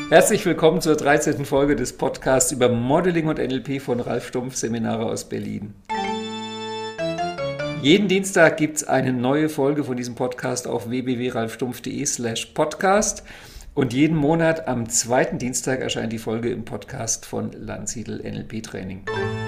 Herzlich willkommen zur 13. Folge des Podcasts über Modeling und NLP von Ralf Stumpf, Seminare aus Berlin. Jeden Dienstag gibt es eine neue Folge von diesem Podcast auf www.ralfstumpf.de/podcast und jeden Monat am zweiten Dienstag erscheint die Folge im Podcast von Landsiedel NLP Training.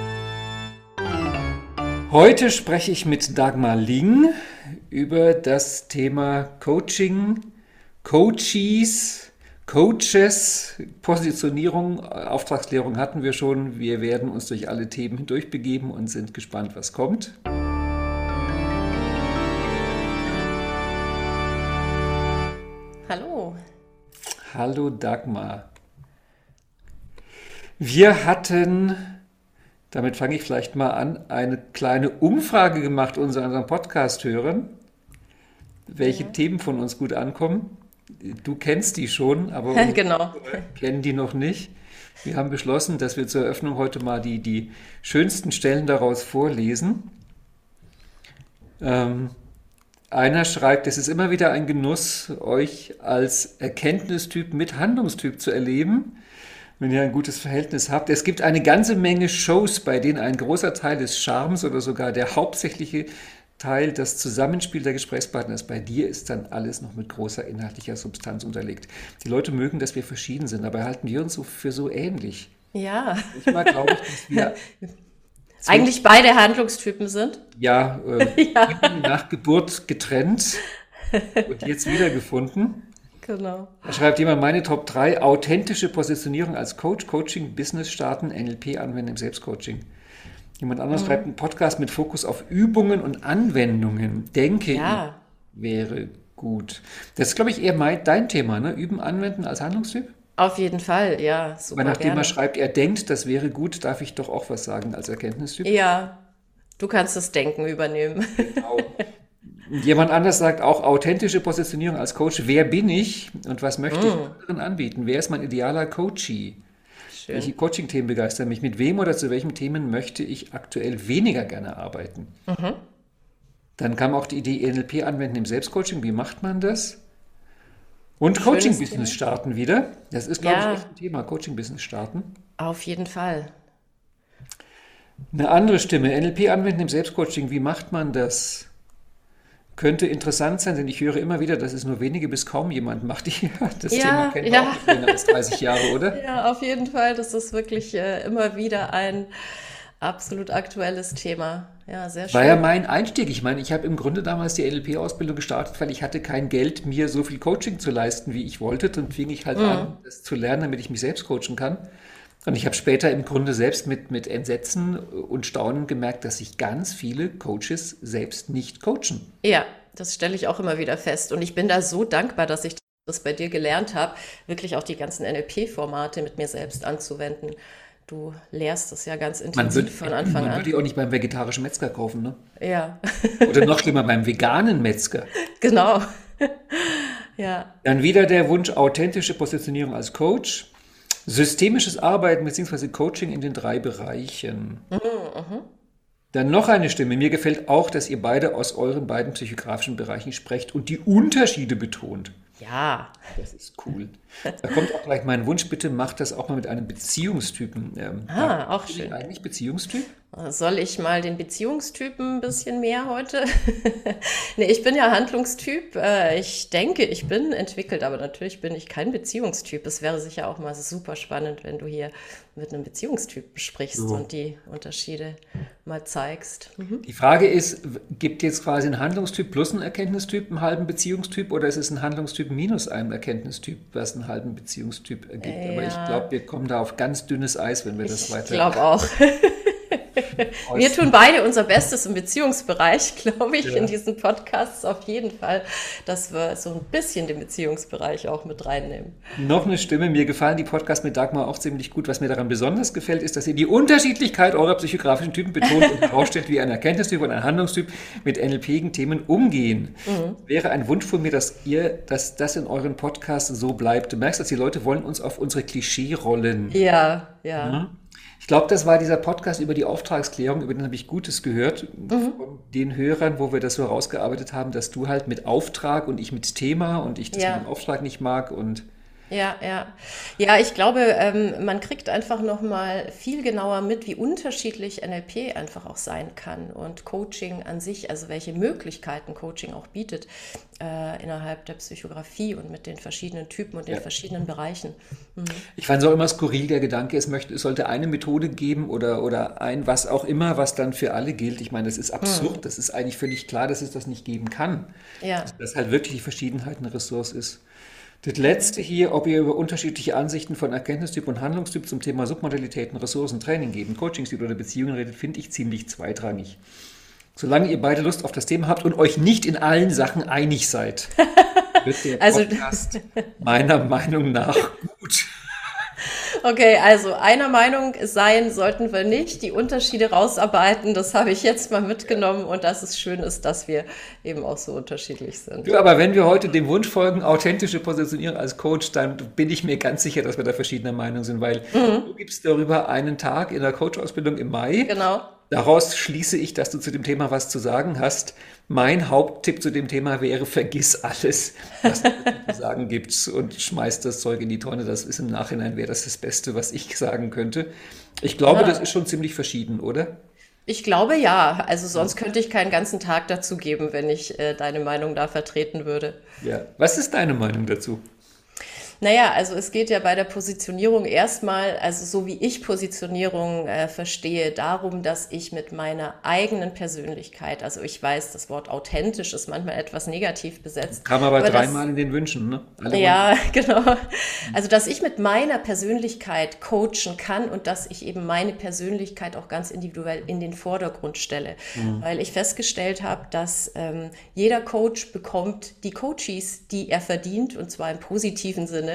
Heute spreche ich mit Dagmar Ling über das Thema Coaching, Coaches, Positionierung, Auftragsklärung hatten wir schon. Wir werden uns durch alle Themen hindurchbegeben und sind gespannt, was kommt. Hallo. Hallo Dagmar. Wir hatten, damit fange ich vielleicht mal an, eine kleine Umfrage gemacht unter unseren Podcast-Hörern, welche Themen von uns gut ankommen. Du kennst die schon, aber Genau. kennen die noch nicht. Wir haben beschlossen, dass wir zur Eröffnung heute mal die schönsten Stellen daraus vorlesen. Einer schreibt, es ist immer wieder ein Genuss, euch als Erkenntnistyp mit Handlungstyp zu erleben, wenn ihr ein gutes Verhältnis habt. Es gibt eine ganze Menge Shows, bei denen ein großer Teil des Charmes oder sogar der hauptsächliche Teil, das Zusammenspiel der Gesprächspartner ist. Bei dir ist dann alles noch mit großer inhaltlicher Substanz unterlegt. Die Leute mögen, dass wir verschieden sind, dabei halten wir uns so für so ähnlich. Ja. Manchmal glaube ich, dass wir Eigentlich beide Handlungstypen sind. ja, nach Geburt getrennt und jetzt wiedergefunden. Genau. Da schreibt jemand, meine Top 3, authentische Positionierung als Coach, Coaching, Business starten, NLP anwenden im Selbstcoaching. Jemand anderes schreibt einen Podcast mit Fokus auf Übungen und Anwendungen. Denke ich, wäre gut. Das ist, glaube ich, eher dein Thema, ne? Üben, anwenden als Handlungstyp? Auf jeden Fall, ja, super Aber nachdem gerne. er schreibt, er denkt, das wäre gut, darf ich doch auch was sagen als Erkenntnistyp? Ja, du kannst das Denken übernehmen. Genau. Jemand anders sagt auch, authentische Positionierung als Coach. Wer bin ich und was möchte ich anderen anbieten? Wer ist mein idealer Coachee? Schön. Welche Coaching-Themen begeistern mich? Mit wem oder zu welchen Themen möchte ich aktuell weniger gerne arbeiten? Dann kam auch die Idee, NLP anwenden im Selbstcoaching. Wie macht man das? Und Schönes Coaching-Business Thema. starten wieder. Das ist, glaube Ja. ich, echt ein Thema. Coaching-Business starten. Auf jeden Fall. Eine andere Stimme. NLP anwenden im Selbstcoaching. Wie macht man das? Könnte interessant sein, denn ich höre immer wieder, dass es nur wenige bis kaum jemand macht. Das Thema Ja, kennen wir ja. auch nicht länger als 30 Jahre, oder? Ja, auf jeden Fall. Das ist wirklich immer wieder ein absolut aktuelles Thema. Ja, sehr War ja schön. mein Einstieg. Ich meine, ich habe im Grunde damals die NLP-Ausbildung gestartet, weil ich hatte kein Geld, mir so viel Coaching zu leisten, wie ich wollte. Dann fing ich halt an, das zu lernen, damit ich mich selbst coachen kann. Und ich habe später im Grunde selbst mit Entsetzen und Staunen gemerkt, dass sich ganz viele Coaches selbst nicht coachen. Ja, das stelle ich auch immer wieder fest. Und ich bin da so dankbar, dass ich das bei dir gelernt habe, wirklich auch die ganzen NLP-Formate mit mir selbst anzuwenden. Du lehrst das ja ganz intensiv von Anfang Man an. würde die auch nicht beim vegetarischen Metzger kaufen, ne? Ja, Oder noch schlimmer, beim veganen Metzger. genau. Ja, Dann wieder der Wunsch, authentische Positionierung als Coach, systemisches Arbeiten bzw. Coaching in den 3 Bereichen. Dann noch eine Stimme. Mir gefällt auch, dass ihr beide aus euren beiden psychografischen Bereichen sprecht und die Unterschiede betont. ja. Das ist cool. Da kommt auch gleich mein Wunsch, bitte macht das auch mal mit einem Beziehungstypen. Auch Bin ich schön. eigentlich Beziehungstyp? Soll ich mal den Beziehungstypen ein bisschen mehr heute? Nee, ich bin ja Handlungstyp. Ich denke, ich bin entwickelt, aber natürlich bin ich kein Beziehungstyp. Es wäre sicher auch mal super spannend, wenn du hier mit einem Beziehungstypen sprichst und die Unterschiede mal zeigst. Die Frage ist, gibt jetzt quasi ein Handlungstyp plus ein Erkenntnistyp einen halben Beziehungstyp oder ist es ein Handlungstyp minus einem Erkenntnistyp, was einen halben Beziehungstyp ergibt? Aber ich Ja. glaube, wir kommen da auf ganz dünnes Eis, wenn wir das Ich weiter glaube auch. Wir tun beide unser Bestes im Beziehungsbereich, glaube ich, in diesen Podcasts auf jeden Fall, dass wir so ein bisschen den Beziehungsbereich auch mit reinnehmen. Noch eine Stimme. Mir gefallen die Podcasts mit Dagmar auch ziemlich gut. Was mir daran besonders gefällt, ist, dass ihr die Unterschiedlichkeit eurer psychografischen Typen betont und herausstellt, wie ein Erkenntnistyp und ein Handlungstyp mit NLP-igen Themen umgehen. Wäre ein Wunsch von mir, dass das in euren Podcasts so bleibt. Du merkst, dass die Leute wollen uns auf unsere Klischee-Rollen. Ja, ja. Ich glaube, das war dieser Podcast über die Auftragsklärung, über den habe ich Gutes gehört von den Hörern, wo wir das so herausgearbeitet haben, dass du halt mit Auftrag und ich mit Thema und ich das mit dem Auftrag nicht mag und Ja, ja. Ja, ich glaube, man kriegt einfach noch mal viel genauer mit, wie unterschiedlich NLP einfach auch sein kann und Coaching an sich, also welche Möglichkeiten Coaching auch bietet innerhalb der Psychografie und mit den verschiedenen Typen und den Ja. verschiedenen Bereichen. Mhm. Ich fand es auch immer skurril, der Gedanke, es sollte eine Methode geben oder ein was auch immer, was dann für alle gilt. Ich meine, das ist absurd, das ist eigentlich völlig klar, dass es das nicht geben kann. Ja. Dass halt wirklich die Verschiedenheit eine Ressource ist. Das letzte hier, ob ihr über unterschiedliche Ansichten von Erkenntnistyp und Handlungstyp zum Thema Submodalitäten, Ressourcen, Training geben, Coachingstil oder Beziehungen redet, finde ich ziemlich zweitrangig. Solange ihr beide Lust auf das Thema habt und euch nicht in allen Sachen einig seid, wird der Also, Podcast meiner Meinung nach gut. okay, also einer Meinung sein sollten wir nicht, die Unterschiede rausarbeiten, das habe ich jetzt mal mitgenommen und dass es schön ist, dass wir eben auch so unterschiedlich sind. Ja, aber wenn wir heute dem Wunsch folgen, authentische Positionierung als Coach, dann bin ich mir ganz sicher, dass wir da verschiedener Meinung sind, weil du gibst darüber einen Tag in der Coach-Ausbildung im Mai. Genau. Daraus schließe ich, dass du zu dem Thema was zu sagen hast. Mein Haupttipp zu dem Thema wäre, vergiss alles, was es zu sagen gibt und schmeiß das Zeug in die Tonne. Das ist im Nachhinein, wäre das Beste, was ich sagen könnte. Ich glaube, das Ja. ist schon ziemlich verschieden, oder? Ich glaube ja, also sonst könnte ich keinen ganzen Tag dazu geben, wenn ich deine Meinung da vertreten würde. Ja. Was ist deine Meinung dazu? Naja, also es geht ja bei der Positionierung erstmal, also so wie ich Positionierung verstehe, darum, dass ich mit meiner eigenen Persönlichkeit, also ich weiß, das Wort authentisch ist manchmal etwas negativ besetzt, Kam aber aber das, dreimal in den Wünschen, ne? Alle wollen. ja, genau. Also, dass ich mit meiner Persönlichkeit coachen kann und dass ich eben meine Persönlichkeit auch ganz individuell in den Vordergrund stelle. Weil ich festgestellt habe, dass jeder Coach bekommt die Coaches, die er verdient, und zwar im positiven Sinne.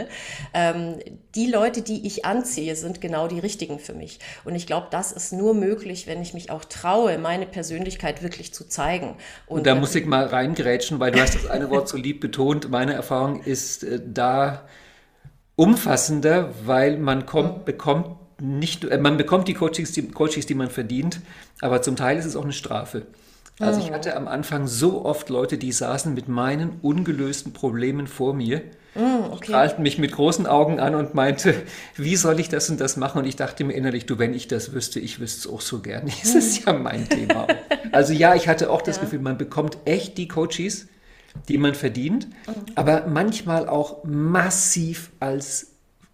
Die Leute, die ich anziehe, sind genau die richtigen für mich. Und ich glaube, das ist nur möglich, wenn ich mich auch traue, meine Persönlichkeit wirklich zu zeigen. Und Und da muss natürlich, ich mal reingrätschen, weil du hast das eine Wort so lieb betont. Meine Erfahrung ist da umfassender, weil bekommt nicht, man bekommt die Coachings, die man verdient, aber zum Teil ist es auch eine Strafe. Also ich hatte am Anfang so oft Leute, die saßen mit meinen ungelösten Problemen vor mir, okay. strahlten mich mit großen Augen an und meinte, wie soll ich das und das machen? Und ich dachte mir innerlich, du, wenn ich das wüsste, ich wüsste es auch so gerne. Es ist ja mein Thema auch. Also ja, ich hatte auch das Ja. Gefühl, man bekommt echt die Coaches, die man verdient, aber manchmal auch massiv als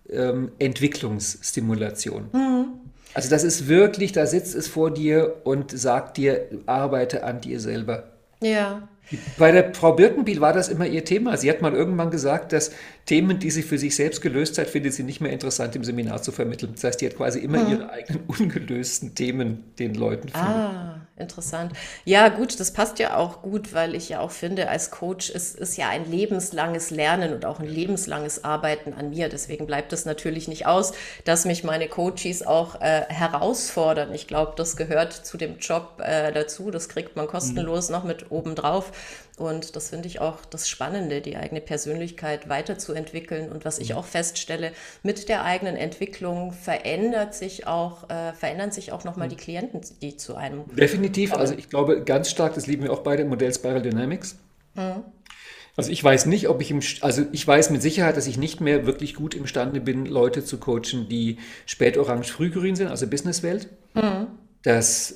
Entwicklungsstimulation. Also das ist wirklich, da sitzt es vor dir und sagt dir, arbeite an dir selber. Ja. Bei der Frau Birkenbiel war das immer ihr Thema. Sie hat mal irgendwann gesagt, dass Themen, die sie für sich selbst gelöst hat, findet sie nicht mehr interessant im Seminar zu vermitteln. Das heißt, die hat quasi immer ihre eigenen ungelösten Themen den Leuten vermittelt. Ah, interessant. Ja, gut, das passt ja auch gut, weil ich ja auch finde, als Coach ist ja ein lebenslanges Lernen und auch ein lebenslanges Arbeiten an mir. Deswegen bleibt es natürlich nicht aus, dass mich meine Coaches auch herausfordern. Ich glaube, das gehört zu dem Job dazu. Das kriegt man kostenlos noch mit obendrauf. Und das finde ich auch das Spannende, die eigene Persönlichkeit weiterzuentwickeln. Und was ich auch feststelle, mit der eigenen Entwicklung verändern sich auch nochmal die Klienten, die zu einem Definitiv, also kommen. ich glaube ganz stark, das lieben wir auch beide im Modell Spiral Dynamics. Also ich weiß nicht, also ich weiß mit Sicherheit, dass ich nicht mehr wirklich gut imstande bin, Leute zu coachen, die spätorange frühgrün sind, also Businesswelt. Das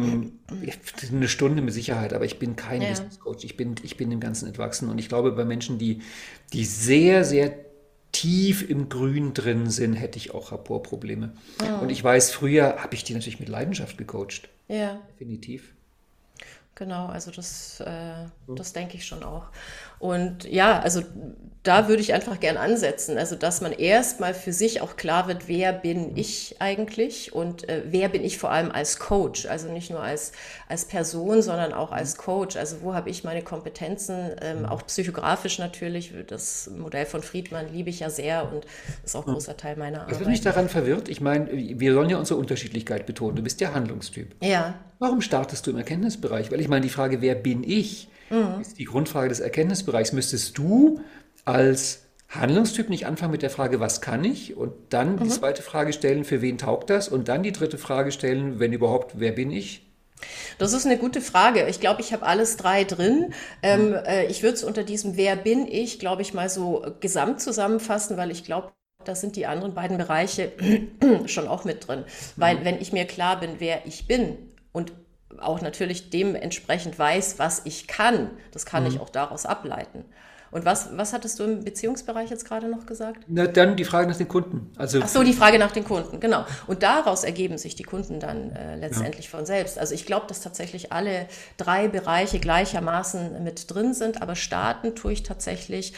eine Stunde mit Sicherheit, aber ich bin kein Ja. Business Coach. Ich bin dem Ganzen entwachsen. Und ich glaube, bei Menschen, die sehr, sehr tief im Grün drin sind, hätte ich auch Rapport-Probleme. Und ich weiß, früher habe ich die natürlich mit Leidenschaft gecoacht. Ja. Definitiv. Genau, also das denke ich schon auch. Und ja, also da würde ich einfach gern ansetzen, also dass man erstmal für sich auch klar wird, wer bin ich eigentlich und wer bin ich vor allem als Coach, also nicht nur als Person, sondern auch als Coach, also wo habe ich meine Kompetenzen, auch psychografisch natürlich, das Modell von Friedmann liebe ich ja sehr und ist auch großer Teil meiner Was mich Arbeit. daran verwirrt, ich meine, wir sollen ja unsere Unterschiedlichkeit betonen. Du bist ja Handlungstyp. Ja, Warum startest du im Erkenntnisbereich? Weil ich meine, die Frage, wer bin ich, ist die Grundfrage des Erkenntnisbereichs. Müsstest du als Handlungstyp nicht anfangen mit der Frage, was kann ich? Und dann die zweite Frage stellen, für wen taugt das? Und dann die dritte Frage stellen, wenn überhaupt, wer bin ich? Das ist eine gute Frage. Ich glaube, ich habe alles drei drin. Ich würde es unter diesem Wer bin ich, glaube ich, mal so gesamt zusammenfassen, weil ich glaube, da sind die anderen beiden Bereiche schon auch mit drin. Weil wenn ich mir klar bin, wer ich bin und auch natürlich dementsprechend weiß, was ich kann, das kann ich auch daraus ableiten. Und was hattest du im Beziehungsbereich jetzt gerade noch gesagt? Na, dann die Frage nach den Kunden. Also, Ach so, die Frage nach den Kunden, genau. Und daraus ergeben sich die Kunden dann letztendlich von selbst. Also ich glaube, dass tatsächlich alle drei Bereiche gleichermaßen mit drin sind, aber starten tue ich tatsächlich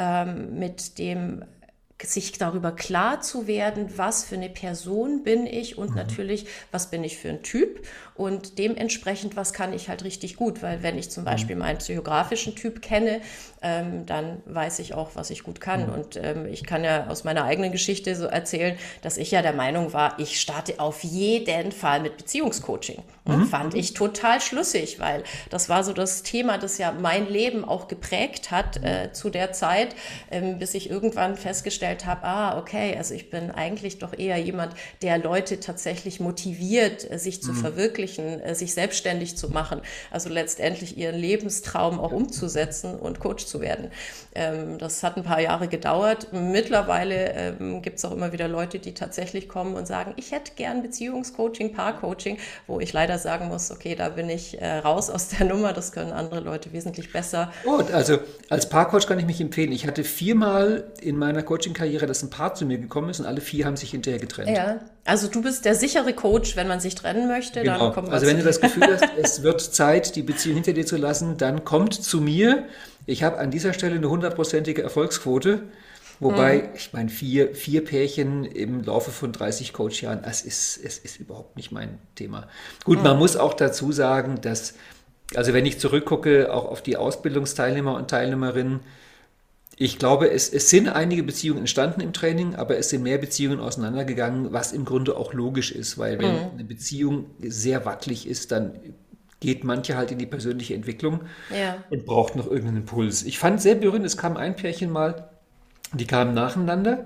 mit dem sich darüber klar zu werden, was für eine Person bin ich und natürlich, was bin ich für ein Typ und dementsprechend, was kann ich halt richtig gut, weil wenn ich zum Beispiel meinen psychografischen Typ kenne, dann weiß ich auch, was ich gut kann und ich kann ja aus meiner eigenen Geschichte so erzählen, dass ich ja der Meinung war, ich starte auf jeden Fall mit Beziehungscoaching. Fand ich total schlüssig, weil das war so das Thema, das ja mein Leben auch geprägt hat zu der Zeit, bis ich irgendwann festgestellt habe, okay, also ich bin eigentlich doch eher jemand, der Leute tatsächlich motiviert, sich zu verwirklichen, sich selbstständig zu machen, also letztendlich ihren Lebenstraum auch umzusetzen und Coach zu werden. Das hat ein paar Jahre gedauert. Mittlerweile gibt es auch immer wieder Leute, die tatsächlich kommen und sagen, ich hätte gern Beziehungscoaching, Paarcoaching, wo ich leider sagen muss, okay, da bin ich raus aus der Nummer, das können andere Leute wesentlich besser. gut, also als Paarcoach kann ich mich empfehlen. Ich hatte 4-mal in meiner Coaching-Karriere, dass ein Paar zu mir gekommen ist und alle 4 haben sich hinterher getrennt. Ja, also du bist der sichere Coach, wenn man sich trennen möchte, Genau. dann kommt man Also wenn du das Gefühl hast, es wird Zeit, die Beziehung hinter dir zu lassen, dann kommt zu mir. Ich habe an dieser Stelle eine 100%ige Erfolgsquote. Wobei, ich meine, vier Pärchen im Laufe von 30 Coach-Jahren, es ist überhaupt nicht mein Thema. Gut, man muss auch dazu sagen, dass, also wenn ich zurückgucke, auch auf die Ausbildungsteilnehmer und Teilnehmerinnen, ich glaube, es sind einige Beziehungen entstanden im Training, aber es sind mehr Beziehungen auseinandergegangen, was im Grunde auch logisch ist, weil wenn eine Beziehung sehr wackelig ist, dann geht manche halt in die persönliche Entwicklung und braucht noch irgendeinen Impuls. Ich fand sehr berührend, es kam ein Pärchen mal, die kamen nacheinander,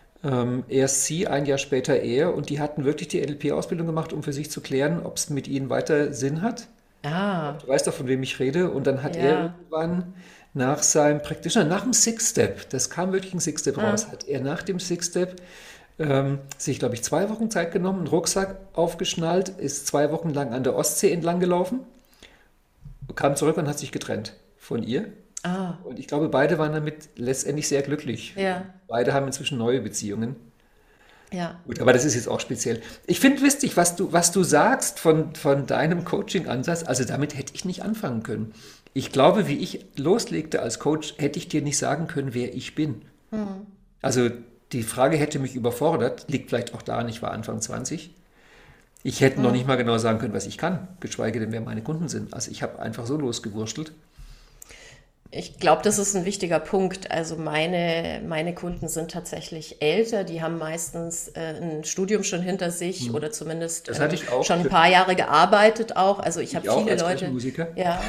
erst sie, ein Jahr später er, und die hatten wirklich die NLP-Ausbildung gemacht, um für sich zu klären, ob es mit ihnen weiter Sinn hat. Du weißt doch, von wem ich rede. Und dann hat er irgendwann nach seinem Practitioner, nach dem Six-Step, das kam wirklich ein Six-Step raus, hat er nach dem Six-Step sich, glaube ich, 2 Wochen Zeit genommen, einen Rucksack aufgeschnallt, ist 2 Wochen lang an der Ostsee entlang gelaufen, kam zurück und hat sich getrennt von ihr. Und ich glaube, beide waren damit letztendlich sehr glücklich. Beide haben inzwischen neue Beziehungen. Gut, aber das ist jetzt auch speziell. Ich finde wichtig, was du sagst von deinem Coaching-Ansatz, also damit hätte ich nicht anfangen können. Ich glaube, wie ich loslegte als Coach, hätte ich dir nicht sagen können, wer ich bin. Also die Frage hätte mich überfordert, liegt vielleicht auch daran, ich war Anfang 20. Ich hätte noch nicht mal genau sagen können, was ich kann, geschweige denn, wer meine Kunden sind. Also ich habe einfach so losgewurschtelt. Ich glaube, das ist ein wichtiger Punkt. Also meine Kunden sind tatsächlich älter, die haben meistens ein Studium schon hinter sich oder zumindest Das hatte ich auch. schon ein paar Jahre gearbeitet auch. Also ich habe auch viele als Leute. Musiker. Ja.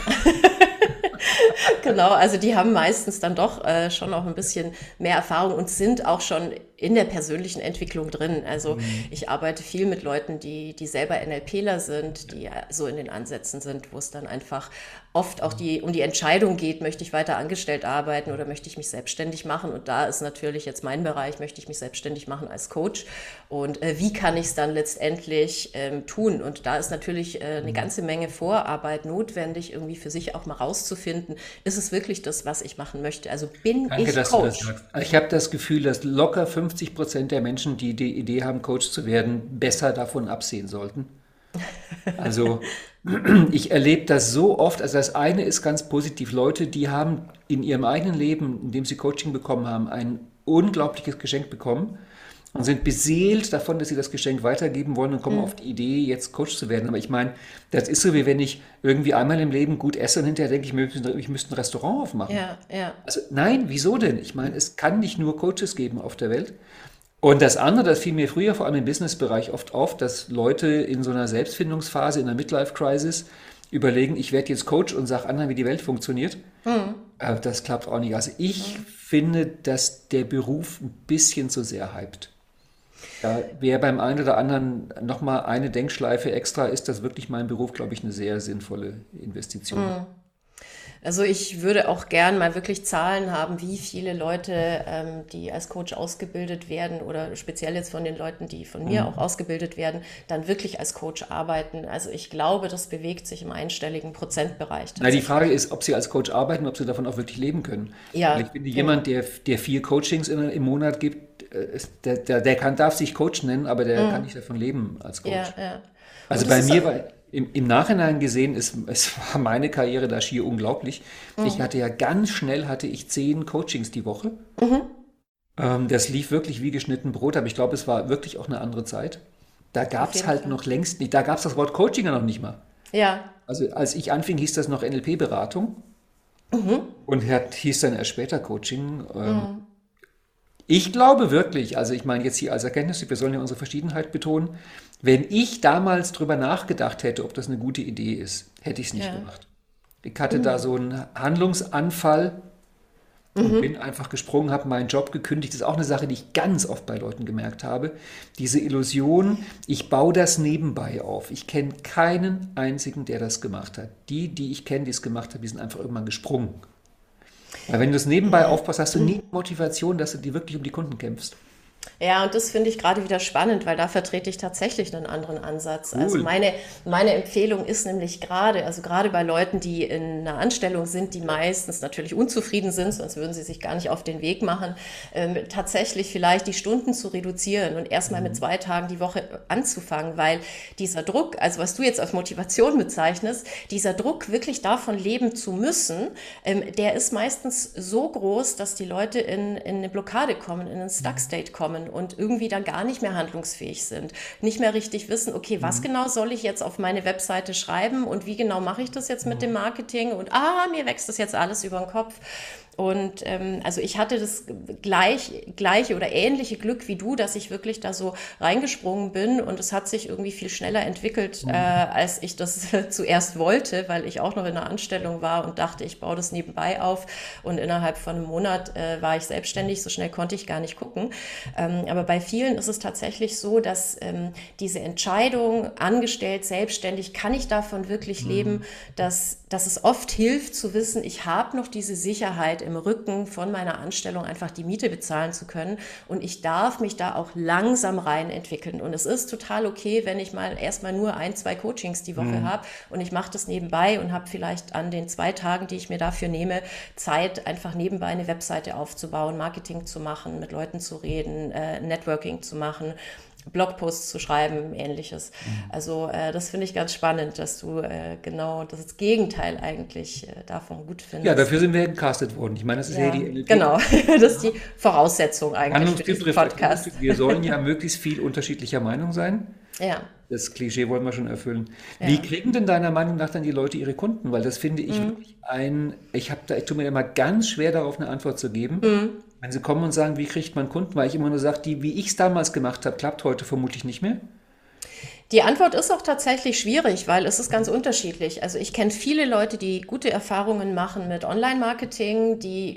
Genau, also die haben meistens dann doch schon auch ein bisschen mehr Erfahrung und sind auch schon in der persönlichen Entwicklung drin. Also ich arbeite viel mit Leuten, die selber NLPler sind, die so in den Ansätzen sind, wo es dann einfach oft auch um die Entscheidung geht, möchte ich weiter angestellt arbeiten oder möchte ich mich selbstständig machen? Und da ist natürlich jetzt mein Bereich, möchte ich mich selbstständig machen als Coach und wie kann ich es dann letztendlich tun? Und da ist natürlich eine ganze Menge Vorarbeit notwendig, irgendwie für sich auch mal rauszufinden, ist es wirklich das, was ich machen möchte? Also bin ich Dass Coach? du das sagst. Ich habe das Gefühl, dass locker 50% der Menschen, die die Idee haben, Coach zu werden, besser davon absehen sollten. Also ich erlebe das so oft. Also das eine ist ganz positiv. Leute, die haben in ihrem eigenen Leben, in dem sie Coaching bekommen haben, ein unglaubliches Geschenk bekommen und sind beseelt davon, dass sie das Geschenk weitergeben wollen und kommen auf die Idee, jetzt Coach zu werden. Aber ich meine, das ist so, wie wenn ich irgendwie einmal im Leben gut esse und hinterher denke ich müsste ein Restaurant aufmachen. Also nein, wieso denn? Ich meine, es kann nicht nur Coaches geben auf der Welt. Und das andere, das fiel mir früher vor allem im Businessbereich oft auf, dass Leute in so einer Selbstfindungsphase, in einer Midlife-Crisis überlegen, ich werde jetzt Coach und sage anderen, wie die Welt funktioniert. Das klappt auch nicht. Also ich finde, dass der Beruf ein bisschen zu sehr hypt. Da wäre beim einen oder anderen nochmal eine Denkschleife extra, ist das wirklich mein Beruf, glaube ich, eine sehr sinnvolle Investition. Also ich würde auch gern mal wirklich Zahlen haben, wie viele Leute, die als Coach ausgebildet werden oder speziell jetzt von den Leuten, die von mir auch Mhm. ausgebildet werden, dann wirklich als Coach arbeiten. Also ich glaube, das bewegt sich im einstelligen Prozentbereich Na, die Frage tatsächlich. ist, ob Sie als Coach arbeiten, ob Sie davon auch wirklich leben können. Weil ich Ja, finde, jemand, genau. der 4 Coachings im Monat gibt, der darf sich Coach nennen, aber der kann nicht davon leben als Ja, Coach. ja. Also Und es bei ist, mir war im Nachhinein gesehen, es war meine Karriere da schier unglaublich. Ich hatte ja ganz schnell hatte ich 10 Coachings die Woche. Das lief wirklich wie geschnitten Brot, aber ich glaube, es war wirklich auch eine andere Zeit. Da gab auf es jeden halt Fall. noch längst nicht, da gab es das Wort Coaching ja noch nicht mal. Ja, Also als ich anfing, hieß das noch NLP-Beratung und hieß dann erst später Coaching. Ich glaube wirklich, also ich meine jetzt hier als Erkenntnis, wir sollen ja unsere Verschiedenheit betonen, wenn ich damals drüber nachgedacht hätte, ob das eine gute Idee ist, hätte ich es nicht ja. gemacht. Ich hatte da so einen Handlungsanfall und bin einfach gesprungen, habe meinen Job gekündigt. Das ist auch eine Sache, die ich ganz oft bei Leuten gemerkt habe. Diese Illusion, ich baue das nebenbei auf. Ich kenne keinen einzigen, der das gemacht hat. Die ich kenne, die es gemacht haben, die sind einfach irgendwann gesprungen. Weil wenn du es nebenbei aufpasst, hast du nie die Motivation, dass du dir wirklich um die Kunden kämpfst. Ja, und das finde ich gerade wieder spannend, weil da vertrete ich tatsächlich einen anderen Ansatz. Also Cool. meine Empfehlung ist nämlich gerade, also gerade bei Leuten, die in einer Anstellung sind, die meistens natürlich unzufrieden sind, sonst würden sie sich gar nicht auf den Weg machen, tatsächlich vielleicht die Stunden zu reduzieren und erstmal mit Mhm. 2 Tagen die Woche anzufangen, weil dieser Druck, also was du jetzt als Motivation bezeichnest, dieser Druck wirklich davon leben zu müssen, der ist meistens so groß, dass die Leute in eine Blockade kommen, in einen Stuck-State kommen und irgendwie dann gar nicht mehr handlungsfähig sind. Nicht mehr richtig wissen, okay, was Mhm. genau soll ich jetzt auf meine Webseite schreiben und wie genau mache ich das jetzt mit dem Marketing und mir wächst das jetzt alles über den Kopf. Und also ich hatte das gleiche oder ähnliche Glück wie du, dass ich wirklich da so reingesprungen bin und es hat sich irgendwie viel schneller entwickelt, Mhm. als ich das zuerst wollte, weil ich auch noch in einer Anstellung war und dachte, ich baue das nebenbei auf und innerhalb von einem Monat war ich selbstständig, so schnell konnte ich gar nicht gucken. Aber bei vielen ist es tatsächlich so, dass diese Entscheidung, angestellt, selbstständig, kann ich davon wirklich leben, Mhm. dass es oft hilft zu wissen, ich habe noch diese Sicherheit im Rücken von meiner Anstellung, einfach die Miete bezahlen zu können und ich darf mich da auch langsam rein entwickeln. Und es ist total okay, wenn ich mal erstmal nur 1, 2 Coachings die Woche Mhm. habe und ich mache das nebenbei und habe vielleicht an den 2 Tagen, die ich mir dafür nehme, Zeit, einfach nebenbei eine Webseite aufzubauen, Marketing zu machen, mit Leuten zu reden, Networking zu machen. Blogposts zu schreiben, ähnliches. Mhm. Also das finde ich ganz spannend, dass du genau das Gegenteil eigentlich davon gut Ja, findest. dafür sind wir ja gecastet worden. Ich meine, das ist ja die Ja, genau. NLP. Das ist die Voraussetzung eigentlich für Handlungstyp diesen trifft Podcast. Erkennungstyp. Wir sollen ja möglichst viel unterschiedlicher Meinung sein. Ja, Das Klischee wollen wir schon erfüllen. Wie ja. kriegen denn deiner Meinung nach dann die Leute ihre Kunden? Weil das finde ich wirklich ich tue mir immer ganz schwer darauf eine Antwort zu geben. Wenn sie kommen und sagen, wie kriegt man Kunden? Weil ich immer nur sage, wie ich es damals gemacht habe, klappt heute vermutlich nicht mehr. Die Antwort ist auch tatsächlich schwierig, weil es ist ganz unterschiedlich. Also ich kenne viele Leute, die gute Erfahrungen machen mit Online-Marketing, die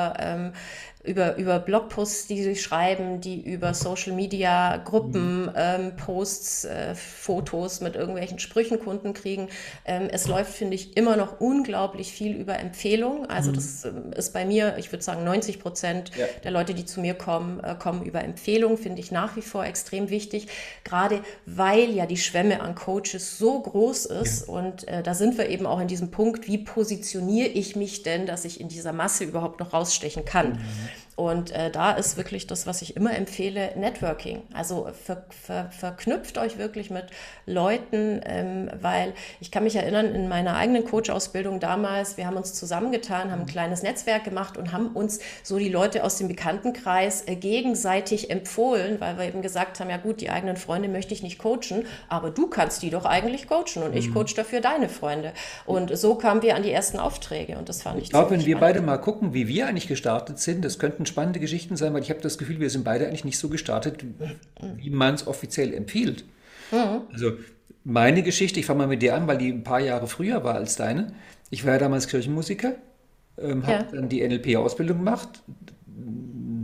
über Blogposts, die sie schreiben, die über Social Media Mhm. Gruppen, Posts, Fotos mit irgendwelchen Sprüchen Kunden kriegen. Es läuft, finde ich, immer noch unglaublich viel über Empfehlung. Also Mhm. das ist bei mir, ich würde sagen, 90% Ja. der Leute, die zu mir kommen, kommen über Empfehlung, finde ich nach wie vor extrem wichtig. Gerade weil ja die Schwemme an Coaches so groß Ja. ist und da sind wir eben auch in diesem Punkt, wie positioniere ich mich denn, dass ich in dieser Masse überhaupt noch rausstechen kann. Mhm. Und da ist wirklich das, was ich immer empfehle, Networking. Also verknüpft euch wirklich mit Leuten, weil ich kann mich erinnern, in meiner eigenen Coach-Ausbildung damals, wir haben uns zusammengetan, haben ein kleines Netzwerk gemacht und haben uns so die Leute aus dem Bekanntenkreis gegenseitig empfohlen, weil wir eben gesagt haben, ja gut, die eigenen Freunde möchte ich nicht coachen, aber du kannst die doch eigentlich coachen und ich Mhm. coach dafür deine Freunde. Und so kamen wir an die ersten Aufträge und das fand Ich ich glaube, ziemlich wenn wir beide spannend. mal gucken, wie wir eigentlich gestartet sind, das könnten spannende Geschichten sein, weil ich habe das Gefühl, wir sind beide eigentlich nicht so gestartet, wie man es offiziell empfiehlt. Also meine Geschichte, ich fange mal mit dir an, weil die ein paar Jahre früher war als deine. Ich war ja damals Kirchenmusiker, habe Ja. dann die NLP-Ausbildung gemacht,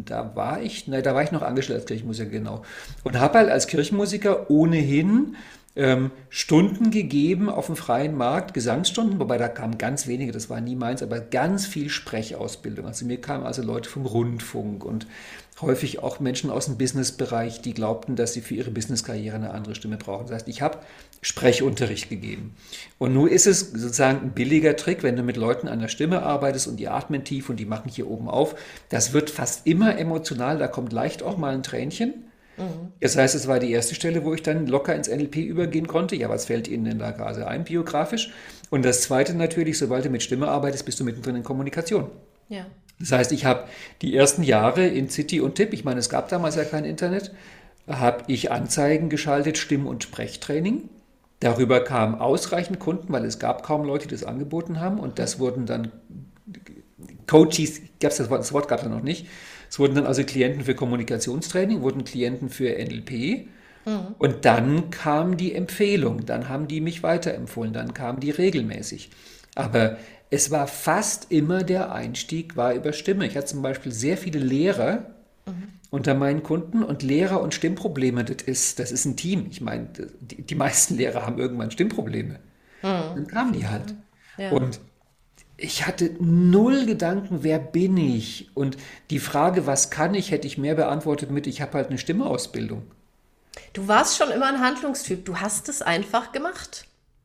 da war ich noch angestellt als Kirchenmusiker, genau. Und habe halt als Kirchenmusiker ohnehin Stunden gegeben auf dem freien Markt, Gesangsstunden, wobei da kamen ganz wenige, das war nie meins, aber ganz viel Sprechausbildung. Also mir kamen also Leute vom Rundfunk und häufig auch Menschen aus dem Businessbereich, die glaubten, dass sie für ihre Businesskarriere eine andere Stimme brauchen. Das heißt, ich habe Sprechunterricht gegeben. Und nun ist es sozusagen ein billiger Trick, wenn du mit Leuten an der Stimme arbeitest und die atmen tief und die machen hier oben auf. Das wird fast immer emotional, da kommt leicht auch mal ein Tränchen. Das heißt, es war die erste Stelle, wo ich dann locker ins NLP übergehen konnte. Ja, was fällt Ihnen denn da gerade ein, biografisch? Und das Zweite natürlich, sobald du mit Stimme arbeitest, bist du mittendrin in Kommunikation. Ja. Das heißt, ich habe die ersten Jahre in City und Tipp, ich meine, es gab damals ja kein Internet, habe ich Anzeigen geschaltet, Stimm- und Sprechtraining. Darüber kamen ausreichend Kunden, weil es gab kaum Leute, die das angeboten haben. Und das wurden dann Coaches, das Wort gab es ja noch nicht. Es wurden dann also Klienten für Kommunikationstraining, wurden Klienten für NLP. Und dann kam die Empfehlung, dann haben die mich weiterempfohlen, dann kamen die regelmäßig. Aber es war fast immer der Einstieg war über Stimme. Ich hatte zum Beispiel sehr viele Lehrer unter meinen Kunden und Lehrer und Stimmprobleme, das ist ein Team. Ich meine, die meisten Lehrer haben irgendwann Stimmprobleme. Dann kamen die halt. Ja. Und ich hatte null Gedanken, wer bin ich? Und die Frage, was kann ich, hätte ich mehr beantwortet mit, ich habe halt eine Stimmeausbildung. Du warst schon immer ein Handlungstyp. Du hast es einfach gemacht.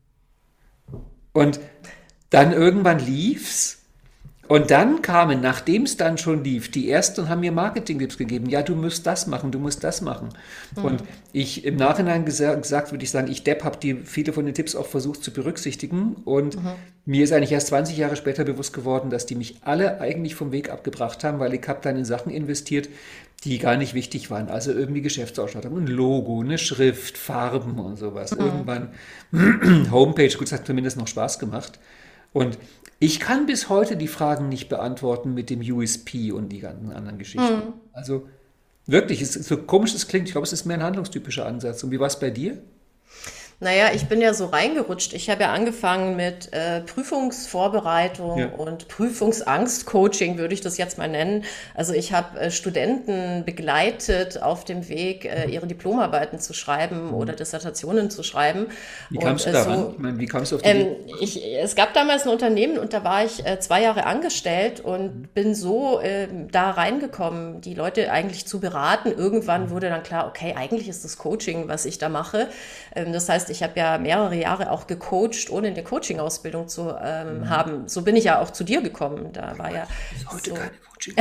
Und dann irgendwann lief's. Und dann kamen, nachdem es dann schon lief, die Ersten und haben mir Marketing-Tipps gegeben. Ja, du musst das machen, du musst das machen. Und ich im Nachhinein gesagt, würde ich sagen, ich Depp habe viele von den Tipps auch versucht zu berücksichtigen. Und mir ist eigentlich erst 20 Jahre später bewusst geworden, dass die mich alle eigentlich vom Weg abgebracht haben, weil ich habe dann in Sachen investiert, die gar nicht wichtig waren. Also irgendwie Geschäftsausstattung, ein Logo, eine Schrift, Farben und sowas. Irgendwann Homepage, gut, es hat zumindest noch Spaß gemacht. Und ich kann bis heute die Fragen nicht beantworten mit dem USP und die ganzen anderen Geschichten. Also wirklich, es ist so komisch es klingt, ich glaube, es ist mehr ein handlungstypischer Ansatz. Und wie war es bei dir? Naja, ich bin ja so reingerutscht. Ich habe ja angefangen mit Prüfungsvorbereitung Ja. und Prüfungsangst-Coaching, würde ich das jetzt mal nennen. Also ich habe Studenten begleitet auf dem Weg, ihre Diplomarbeiten zu schreiben oder Dissertationen zu schreiben. Wie Und kamst du daran? Ich meine, wie kamst du auf die Idee? es gab damals ein Unternehmen und da war ich 2 Jahre angestellt und bin so da reingekommen, die Leute eigentlich zu beraten. Irgendwann wurde dann klar, okay, eigentlich ist das Coaching, was ich da mache. Das heißt, ich habe ja mehrere Jahre auch gecoacht, ohne eine Coaching-Ausbildung zu haben. So bin ich ja auch zu dir gekommen. Da war ja Bis heute so. keine Coaching.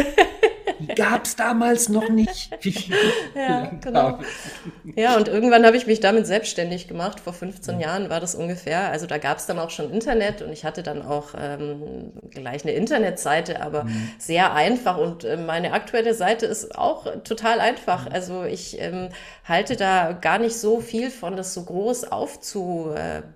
Die gab es damals noch nicht. Ja, genau. Ja, und irgendwann habe ich mich damit selbstständig gemacht. Vor 15 Jahren war das ungefähr. Also da gab es dann auch schon Internet und ich hatte dann auch gleich eine Internetseite, aber sehr einfach. Und meine aktuelle Seite ist auch total einfach. Also ich halte da gar nicht so viel von, das so groß aufzubauschen,